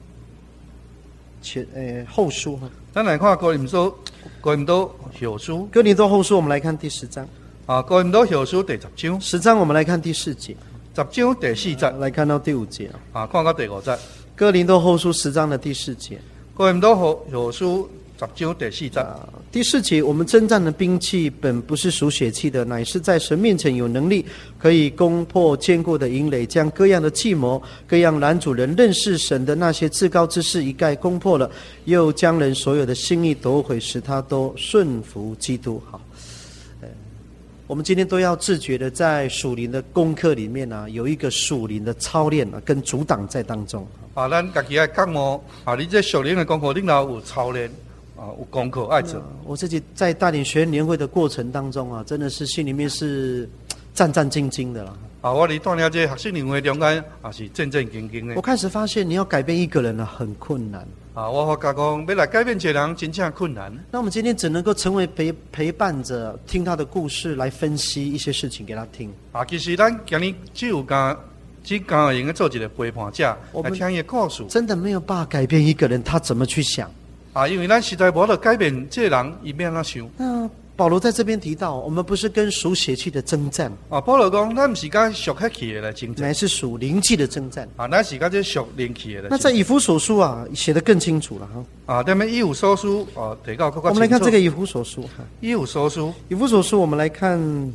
前诶后书哈， 咱来看哥林多。哥林多后书， 哥林多后书，我们来看第十章。 啊，哥林多后书第十章， 十章我们来看第四节， 十章第四节， 来看到第五节啊，看到第五节。 哥林多后书十章的第四节， 哥林多后后书十章第四节、啊。 第四节，我们征战的兵器本不是属血气的，乃是在神面前有能力，可以攻破坚固的营垒，将各样的计谋、各样拦阻人认识神的那些至高之事一概攻破了，又将人所有的心意夺回，使他都顺服基督。好，呃，我们今天都要自觉的在属灵的功课里面啊，有一个属灵的操练啊，跟阻挡在当中。 啊，咱家己爱觉悟啊，你这属灵的功课，你哪有操练？啊，有功课爱做、嗯。 我自己在大典学院年会的过程当中啊，真的是心里面是战战兢兢的啦。 啊，我伫带领这学生年会中间啊，是战战兢兢的。 我开始发现，你要改变一个人呢、啊，很困难。 啊，我发觉讲，要来改变一个人，真正困难。 那我们今天只能够成为陪陪伴者，听他的故事，来分析一些事情给他听。 啊，其实咱今日只有干，只干用做一个陪伴者，来听伊的故事。 真的没有办法改变一个人，他怎么去想。 啊，因为咱实在无法改变这个人伊要安怎想。 那保罗在这边提到，我们不是跟属血气的征战， 啊，保罗讲，咱毋是甲属血气的来征战， 乃是属灵气的征战。 啊，咱是甲这属灵气的来征战。 那在以弗所书啊，写得更清楚了哈。 啊，咱们以弗所书啊，提到更加清楚。 我们来看这个以弗所书哈。 以弗所书， 以弗所书，我们来看，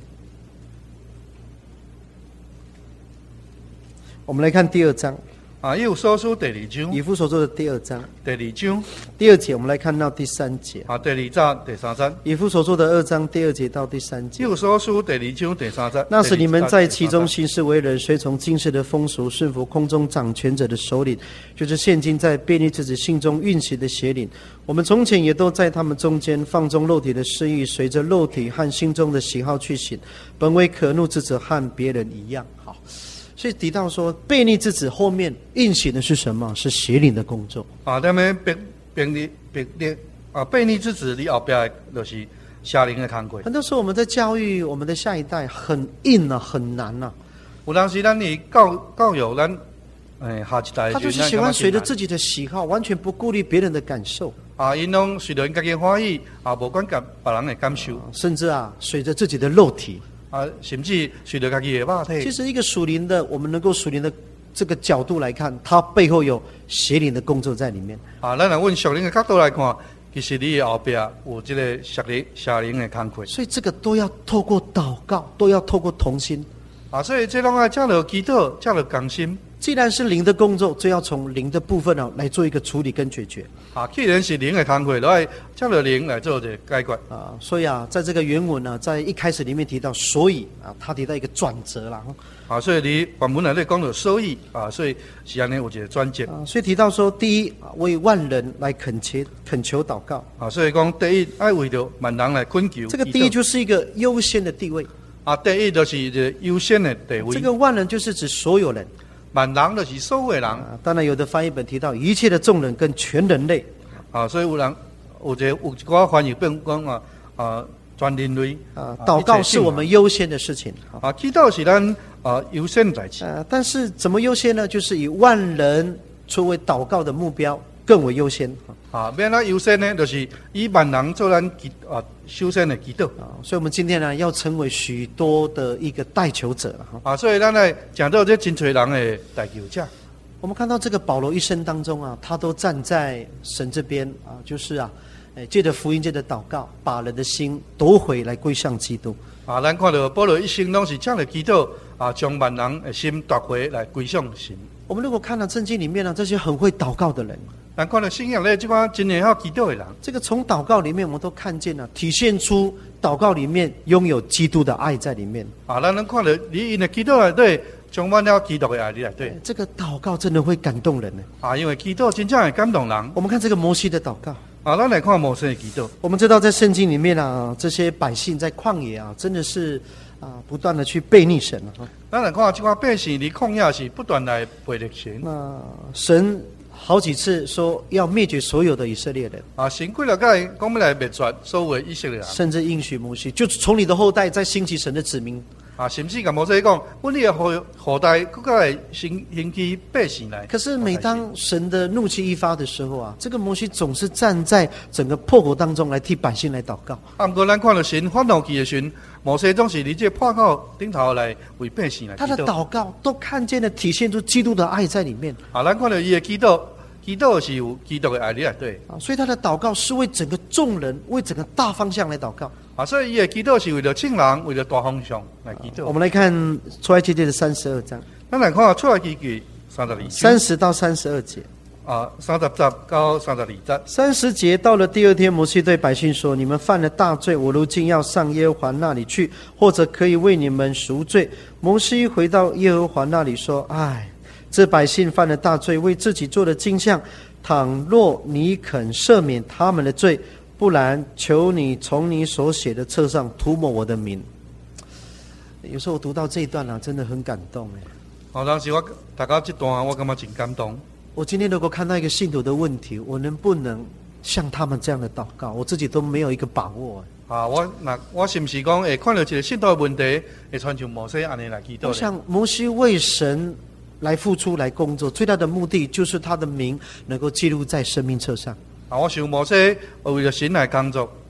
我们来看第二章。 啊，以弗所书第二章。 以弗所书的第二章。 第二章。 第二节，我们来看到第三节。 啊，第二章第三节。 以弗所书的二章第二节到第三节。 以弗所书第二章第三节。 那时你们在其中行事为人，随从今世的风俗，顺服空中掌权者的首领，就是现今在悖逆之子心中运行的邪灵。我们从前也都在他们中间放纵肉体的私欲，随着肉体和心中的喜好去行，本为可怒之子，和别人一样。好。所以提到说，悖逆之子后面运行的是什么？是邪灵的工作。 啊，咱们悖悖逆悖逆啊，悖逆之子，你后边就是邪灵的工作。 很多时候我们在教育我们的下一代很硬啊，很难啊。 有当时咱你教教育咱诶下一代， 他就是喜欢随着自己的喜好，完全不顾虑别人的感受。 啊，因拢随着因家己欢喜，啊，无管甲别人的感受， 甚至啊，随着自己的肉体。 啊，甚至随着家己的肉体。 其实一个属灵的，我们能够属灵的这个角度来看，它背后有邪灵的工作在里面。 啊，咱来问属灵的角度来看，其实你的后边有这个邪灵邪灵的工作。 所以这个都要透过祷告，都要透过同心。 啊，所以这拢要借着祈祷，借着同心。 既然是灵的工作，就要从灵的部分啊来做一个处理跟解决。 啊，既然是灵的工作，就要借着灵来做一个解决。 啊，所以啊，在这个原文呢、啊，在一开始里面提到，所以啊，他提到一个转折啦。 啊，所以你原文内底讲到所以啊，所以是安尼有一个转折。 啊，所以提到说，第一，为万人来恳切恳求祷告。 啊，所以讲第一，爱为着万人来恳求。 这个第一就是一个优先的地位。 啊，第一就是一个优先的地位。 这个万人就是指所有人。 万人就是所有的人、 啊，当然有的翻译本提到一切的众人跟全人类， 啊，所以有人有一个有一个翻译本讲啊啊全人类啊，祷告是我们优先的事情啊，祈祷是咱啊优先在事啊，但是怎么优先呢？就是以万人作为祷告的目标更为优先啊，变哪优先呢？就是以万人做咱祈啊首先的祈祷啊，所以我们今天呢要成为许多的一个代求者了哈啊，所以咱来讲到这真侪人的代求者。 我们看到这个保罗一生当中啊，他都站在神这边啊，就是啊，哎，借着福音，借着祷告，把人的心夺回来归向基督啊。咱看到保罗一生拢是这样的祈祷啊，将万人的心夺回来归向神。 我们如果看到圣经里面呢、啊，这些很会祷告的人。 咱看到圣经里这款真会晓祈祷的人， 这个从祷告里面我们都看见了，体现出祷告里面拥有基督的爱在里面。 啊，咱能看到你因的祈祷内底充满了基督的爱里底。 这个祷告真的会感动人呢。 啊，因为祈祷真正会感动人。 我们看这个摩西的祷告。 啊，咱来看摩西的祈祷。 我们知道在圣经里面啊，这些百姓在旷野啊，真的是啊不断的去背逆神啊。 咱来看这款百姓伫旷野是不断来背逆神。 那神好几次说要灭绝所有的以色列人啊，神几了届讲要来灭绝所有的以色列人， 甚至应许摩西，就从你的后代再兴起神的子民啊，甚至跟摩西讲，阮你的后后代更加来兴兴起百姓来。 可是每当神的怒气一发的时候啊，这个摩西总是站在整个破口当中来替百姓来祷告。 啊，不过咱看到神发怒气的时候，摩西总是伫这破口顶头来为百姓来祈祷。 他的祷告都看见了，体现出基督的爱在里面。 啊，咱看到伊的祈祷。祈祷是有基督的爱里来对啊，所以他的祷告是为整个众人、为整个大方向来祷告啊，所以伊的祈祷是为了众人、为了大方向来祈祷。 我们来看出埃及记的三十二章， 咱来看出埃及记三十二三十到三十二节啊，三十节到三十二节。 三十节到了第二天，摩西对百姓说：“你们犯了大罪，我如今要上耶和华那里去，或者可以为你们赎罪。”摩西回到耶和华那里说：“唉。”这百姓犯了大罪，为自己做了金像。倘若你肯赦免他们的罪，不然求你从你所写的册上涂抹我的名。有时候我读到这一段啊，真的很感动哎。 哦，当时我读到这段，我感觉真感动。 我今天如果看到一个信徒的问题，我能不能像他们这样的祷告？我自己都没有一个把握哎。 啊，我那我是不是讲，会看到一个信徒的问题，会传像摩西安尼来祈祷？ 我想摩西为神来付出来工作，最大的目的就是他的名能够记录在生命册上。 啊，我想摩西为了神来工作，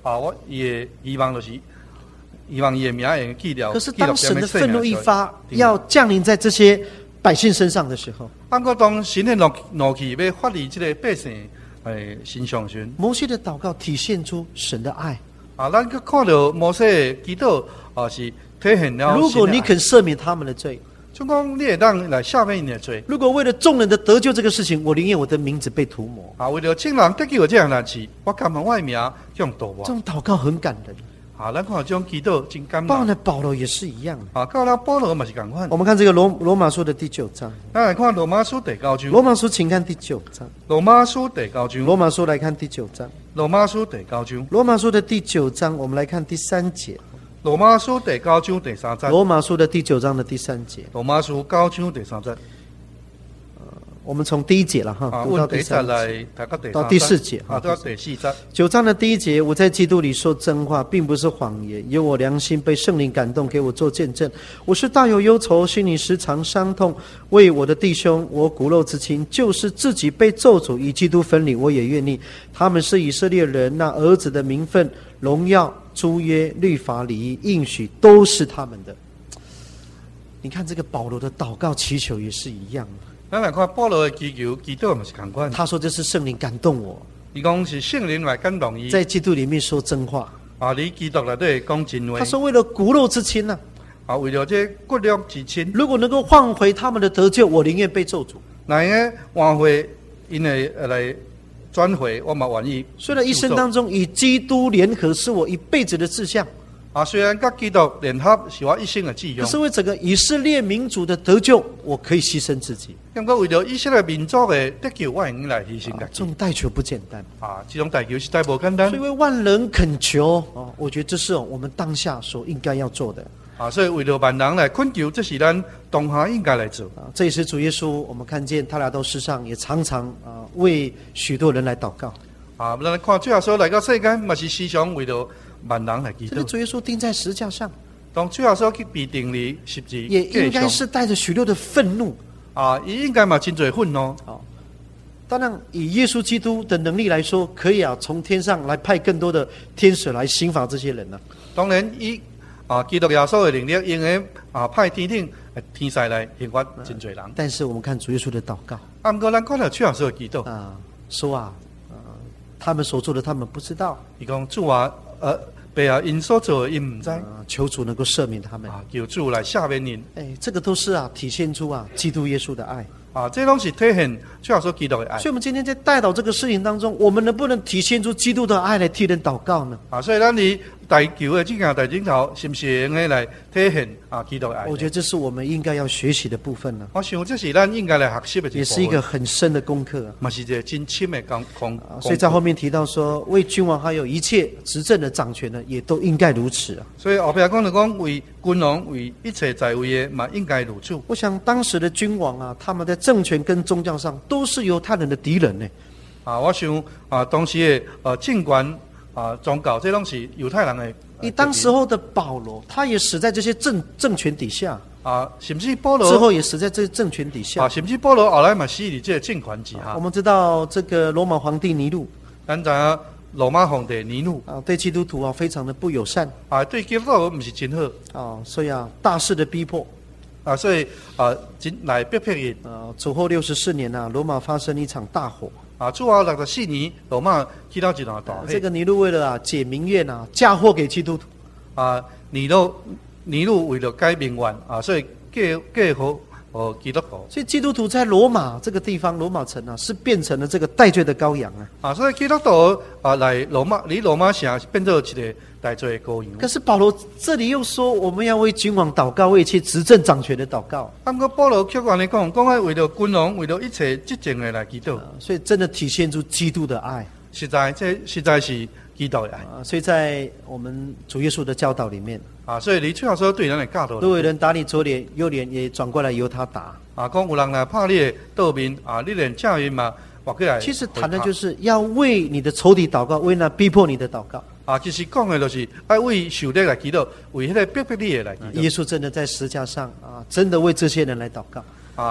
啊，我伊的希望就是希望伊的名会记了。 可是当神的愤怒一发，要降临在这些百姓身上的时候， 不过当神的怒怒气要发离这个百姓诶身上时， 摩西的祷告体现出神的爱。 啊，咱去看到摩西的祈祷啊，是体现了。 如果你肯赦免他们的罪， 就讲你会当来赦免你的罪。 如果为了众人的得救这个事情，我宁愿我的名字被涂抹。 啊，为了众人得救这样代志，我甘愿我的名这样涂抹。 这种祷告很感人。 啊，咱看这种祈祷真感人。 包括保罗也是一样的。 啊，到了保罗嘛是同款。 我们看这个罗罗马书的第九章。 咱来看罗马书第九章。 罗马书，请看第九章。 罗马书第九章。 罗马书来看第九章。 罗马书第九章。 罗马书的第九章，我们来看第三节。 罗马书第九章第三节。 罗马书的第九章的第三节。 罗马书九章第三节。 我们从第一节了哈， 啊、 读到第三节， 到第四节啊，到第四节。 九章的第一节，我在基督里说真话，并不是谎言，有我良心被圣灵感动，给我做见证。我是大有忧愁，心里时常伤痛，为我的弟兄，我骨肉之亲，就是自己被咒诅，与基督分离，我也愿意。他们是以色列人，那儿子的名分、荣耀、诸约、律法、礼仪、应许，都是他们的。你看这个保罗的祷告祈求也是一样的。 咱来看保罗的祈求，祈祷嘛是同款。 他说这是圣灵感动我， 伊讲是圣灵来感动伊， 在基督里面说真话。 啊，你基督内底讲真话。 他说为了骨肉之亲呢、 啊，啊，为了这骨肉之亲， 如果能够换回他们的得救，我宁愿被咒诅。 那应该换回因为来转回，我嘛愿意。 虽然一生当中与基督联合是我一辈子的志向。 啊，虽然跟基督联合是我一生的志向， 可是为整个以色列民族的得救，我可以牺牲自己。 不过为了以色列民族的得救，我愿意来牺牲自己。 啊、这种代求不简单啊，这种代求实在不简单。 所以为万人恳求啊，我觉得这是我们当下所应该要做的。 啊，所以为了万人来恳求，这是咱当下应该来做。 啊，这也是主耶稣，我们看见他来到世上，也常常啊为许多人来祷告。 啊，咱看主耶稣来到世间，嘛是时常为了万人来祈祷。 这个主耶稣钉在石架上， 当主耶稣去被钉于十字， 也应该是带着许多的愤怒。 啊，伊应该嘛真侪愤怒。 哦，当然以耶稣基督的能力来说，可以啊从天上来派更多的天使来刑罚这些人呢、 啊。当然，以啊基督耶稣的能力，应该啊派天顶天使来刑罚真侪人。 但是我们看主耶稣的祷告， 啊，不过咱看到主耶稣的祈祷啊，说啊，呃，他们所做的他们不知道。 伊讲主啊，呃。被啊，因所做的因唔知、啊， 求主能够赦免他们啊，求主来赦免因。 哎，这个都是啊，体现出啊，基督耶稣的爱啊，这东西体现主要说基督的爱。 所以，我们今天在代祷这个事情当中，我们能不能体现出基督的爱来替人祷告呢？ 啊，所以咱你代求的这件代镜头，是不是用来体现啊基督的爱？ 我觉得这是我们应该要学习的部分呢。 我想这是咱应该来学习的， 也是一个很深的功课啊， 嘛是一个真深的功功。 所以在后面提到说，为君王还有一切执政的掌权呢，也都应该如此啊。 所以后边讲就讲为君王为一切在位的嘛，应该如此。 我想当时的君王啊，他们在政权跟宗教上都是犹太人的敌人呢。 啊，我想啊，当时的呃政权啊宗教，这拢是犹太人的。 以当时候的保罗，他也死在这些政政权底下啊，甚至保罗之后也死在这些政权底下啊，甚至保罗后来嘛死在这个政权之下。 我们知道这个罗马皇帝尼禄， 咱知影罗马皇帝尼禄啊，对基督徒啊非常的不友善啊，对基督徒不是真好啊，所以啊大肆的逼迫啊，所以啊真来逼迫伊啊。主后六十四年啊，罗马发生一场大火。 啊，主后六十四年，罗马起到一场大火。 这个尼禄为了啊解民怨啊，嫁祸给基督徒啊，尼禄尼禄为了改民怨啊，所以嫁嫁祸哦基督徒。 所以基督徒在罗马这个地方，罗马城啊，是变成了这个代罪的羔羊啊。 啊，所以基督徒啊来罗马，离罗马城变做一个代罪的羔羊。 可是保罗这里又说，我们要为君王祷告，为一切执政掌权的祷告。 啊，不过保罗客观的讲，讲要为了君王，为了一切执政的来祈祷、 啊。所以真的体现出基督的爱。 实在，这实在是基督的爱。 啊，所以在我们主耶稣的教导里面， 啊，所以你最好说对人的教导。 如果有人打你左脸，右脸也转过来由他打。 啊，讲有人来拍你的倒面，啊，你连教训嘛，或过来。 其实谈的就是要为你的仇敌祷告，为那逼迫你的祷告。 啊，其实讲的就是要为仇敌来祈祷，为那个逼迫你的来祈祷。 耶稣真的在十字架上啊，真的为这些人来祷告。 啊，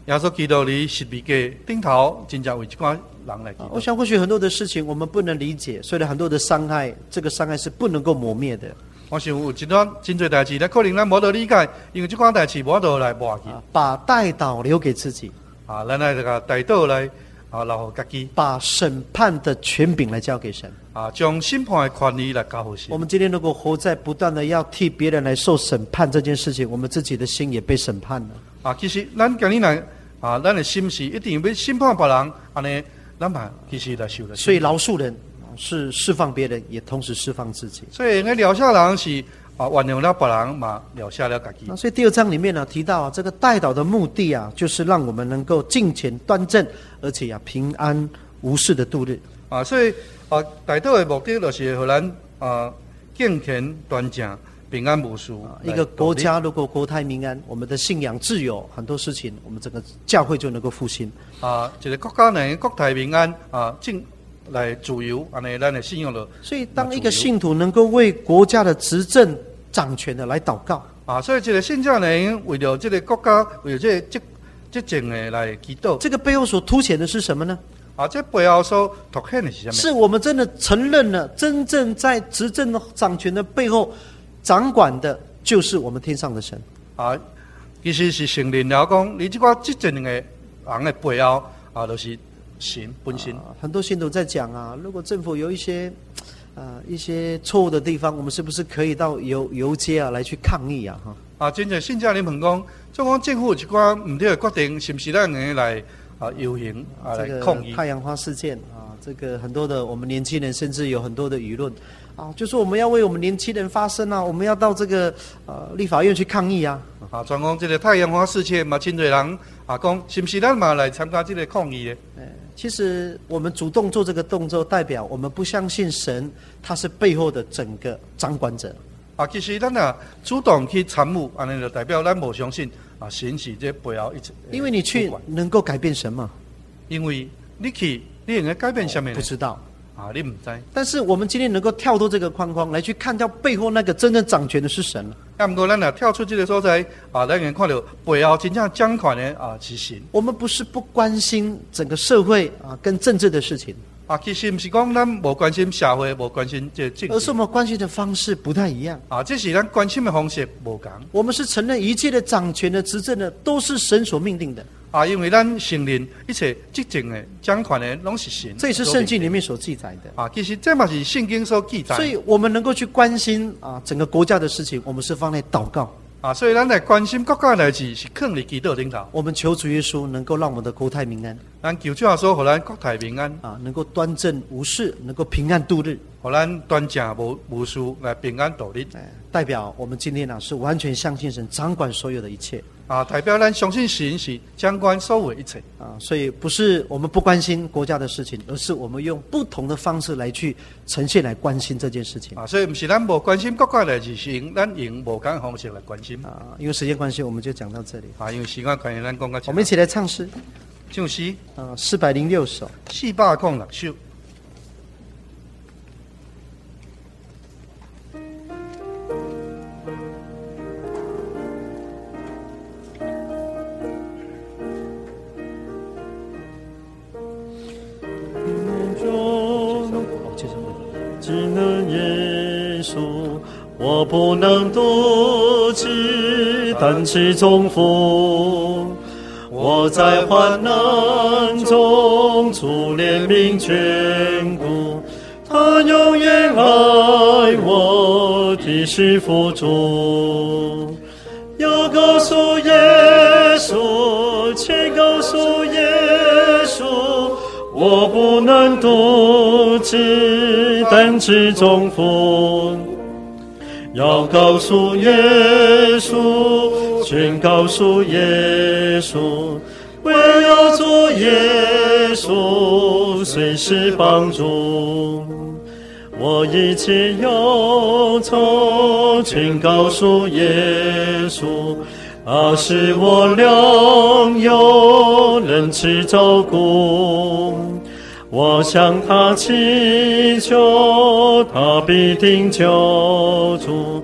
耶稣基督伫十字架顶头，真正为一寡人来祈祷。 我想或许很多的事情我们不能理解，虽然很多的伤害，这个伤害是不能够磨灭的。 我想有一段真侪代志，咱可能咱无得理解，因为这款代志无得来忘记。 把代祷留给自己， 啊，咱来这个代祷来啊，留给家己。 把审判的权柄来交给神。 啊，将审判的权利来交给神。 我们今天如果活在不断的要替别人来受审判这件事情，我们自己的心也被审判了。 啊，其实咱今日来啊，咱的心是一定要审判别人，安尼咱嘛其实来受了。 所以饶恕人是释放别人，也同时释放自己。 所以，那了下人是啊，原谅了别人嘛，了下了自己。 那所以第二章里面呢、啊、提到啊，这个代祷的目的啊，就是让我们能够敬虔端正，而且啊平安无事的度日。 啊，所以啊，代祷的目的就是让咱啊敬虔端正、平安无事。 一个国家如果国泰民安，我们的信仰自由，很多事情我们整个教会就能够复兴。 啊，一个国家能国泰民安啊，正来自由，安尼咱的信仰了。 所以，当一个信徒能够为国家的执政掌权的来祷告啊，所以这个信教人为了这个国家，为了这个执执政的来祈祷。 这个背后所凸显的是什么呢？ 啊，这背后所凸显的是什么？ 是我们真的承认了，真正在执政的掌权的背后，掌管的就是我们天上的神。 啊，其实是承认了讲，你这个执政的人的背后啊，就是神本身。 啊、很多信徒在讲啊，如果政府有一些啊、呃、一些错误的地方，我们是不是可以到游游街啊来去抗议啊？哈啊，真正信教人问讲，就讲政府有一寡唔对的决定，是不是咱个来？啊，游行啊，来抗议太阳花事件啊，这个很多的我们年轻人，甚至有很多的舆论啊，就说我们要为我们年轻人发声啊，我们要到这个呃立法院去抗议啊。 啊，专讲这个太阳花事件嘛，真多人啊讲，是不是咱嘛来参加这个抗议的？ 哎，其实我们主动做这个动作，代表我们不相信神，他是背后的整个掌管者。 啊，其实咱啊主动去参与，安尼就代表咱无相信啊神是这背后一直。 因为你去能够改变什么？ 因为你去，你能够改变什么？ 不知道啊，你唔知。 但是我们今天能够跳脱这个框框，来去看到背后那个真正掌权的是神了。 啊，不过咱啊跳出这个所在啊，咱能看到背后真正掌权的啊是神。 我们不是不关心整个社会啊跟政治的事情。 啊，其实不是讲咱无关心社会，无关心这政治， 而是我们关心的方式不太一样。 啊，这是咱关心的方式无同。 我们是承认一切的掌权的执政的都是神所命定的。 啊，因为咱承认一切执政的、掌权的拢是神。 这也是圣经里面所记载的。 啊，其实这嘛是圣经所记载。 所以我们能够去关心啊整个国家的事情，我们是放在祷告。 啊，所以咱来关心国家的代志，是放在祈祷顶头。 我们求主耶稣能够让我们的国泰民安。 咱求主耶稣，互咱国泰民安。 啊，能够端正无事，能够平安度日。 互咱端正无无事来平安度日。 哎，代表我们今天啊是完全相信神掌管所有的一切。 啊，代表咱相信神是掌管所有的一切。 啊，所以不是我们不关心国家的事情，而是我们用不同的方式来去呈现来关心这件事情。 啊，所以不是咱无关心国家的事情，咱用无同的方式来关心。 啊，因为时间关系，我们就讲到这里。 啊，因为时间关系，咱讲到这。 我们一起来唱诗。 唱诗。 啊，四百零六首。 四百零六首。 只能耶稣，我不能独自担起重负。我在患难中主怜悯眷顾，他永远爱我的是辅助。要告诉耶稣，且告诉耶稣，我不能独自担起重负。要告诉耶稣，全告诉耶稣，唯有主耶稣随时帮助。我一切忧愁全告诉耶稣，他是我良友，仁慈照顾。我向他祈求，他必定救助。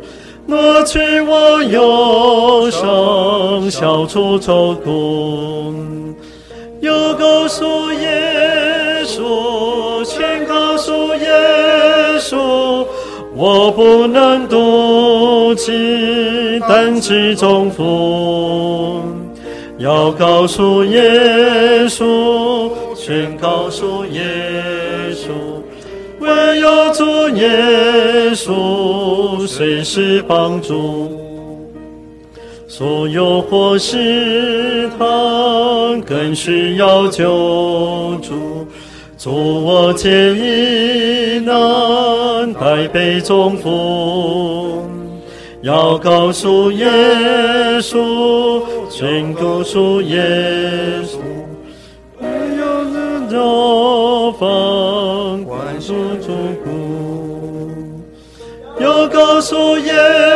抹去我忧伤，消除愁苦。又告诉耶稣，全告诉耶稣，我不能独自担起重负。要告诉耶稣，全告诉耶稣，唯有主耶稣随时帮助。所有或是他更需要救助，主我皆疑难，带背重负。要告诉耶稣，全告诉耶稣，唯有能救放万事主顾。又告诉耶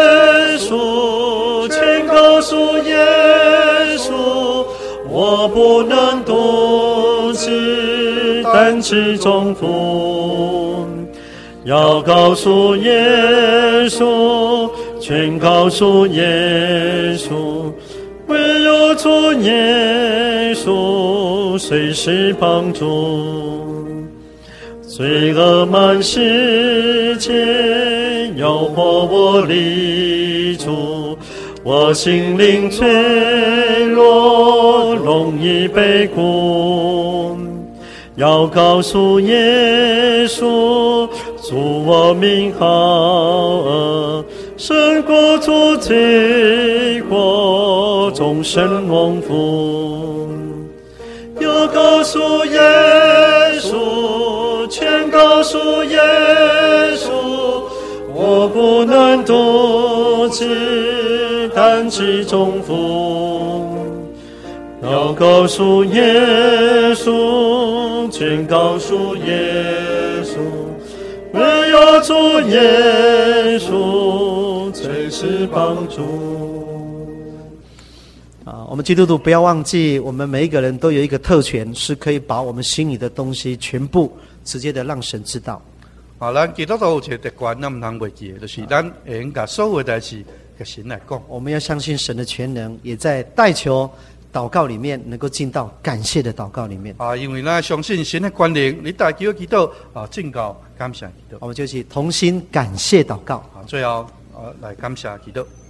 稣，全告诉耶稣，我不能独自担起重负。要告诉耶稣，全告诉耶稣，唯有主耶稣随时帮助。罪恶满世界，诱惑我立足，我心灵脆弱，容易被苦。要告诉耶稣，主我名好，胜过诸罪过，终身蒙福。又告诉耶稣，全告诉耶稣，我不能独自担起重负。要告诉耶稣，全告诉耶稣，唯有主耶稣随时帮助。 啊，我们基督徒不要忘记，我们每一个人都有一个特权，是可以把我们心里的东西全部直接的让神知道。 啊，咱基督徒有一个特权，咱唔通袂记的，就是咱会用把所有的代志给神来讲。 我们要相信神的全能，也在代求祷告里面能够进到感谢的祷告里面啊，因为咱相信神的权能，你代求祈祷啊，正告感谢祈祷。 我们就一起同心感谢祷告。 啊，最后啊，来感谢祈祷。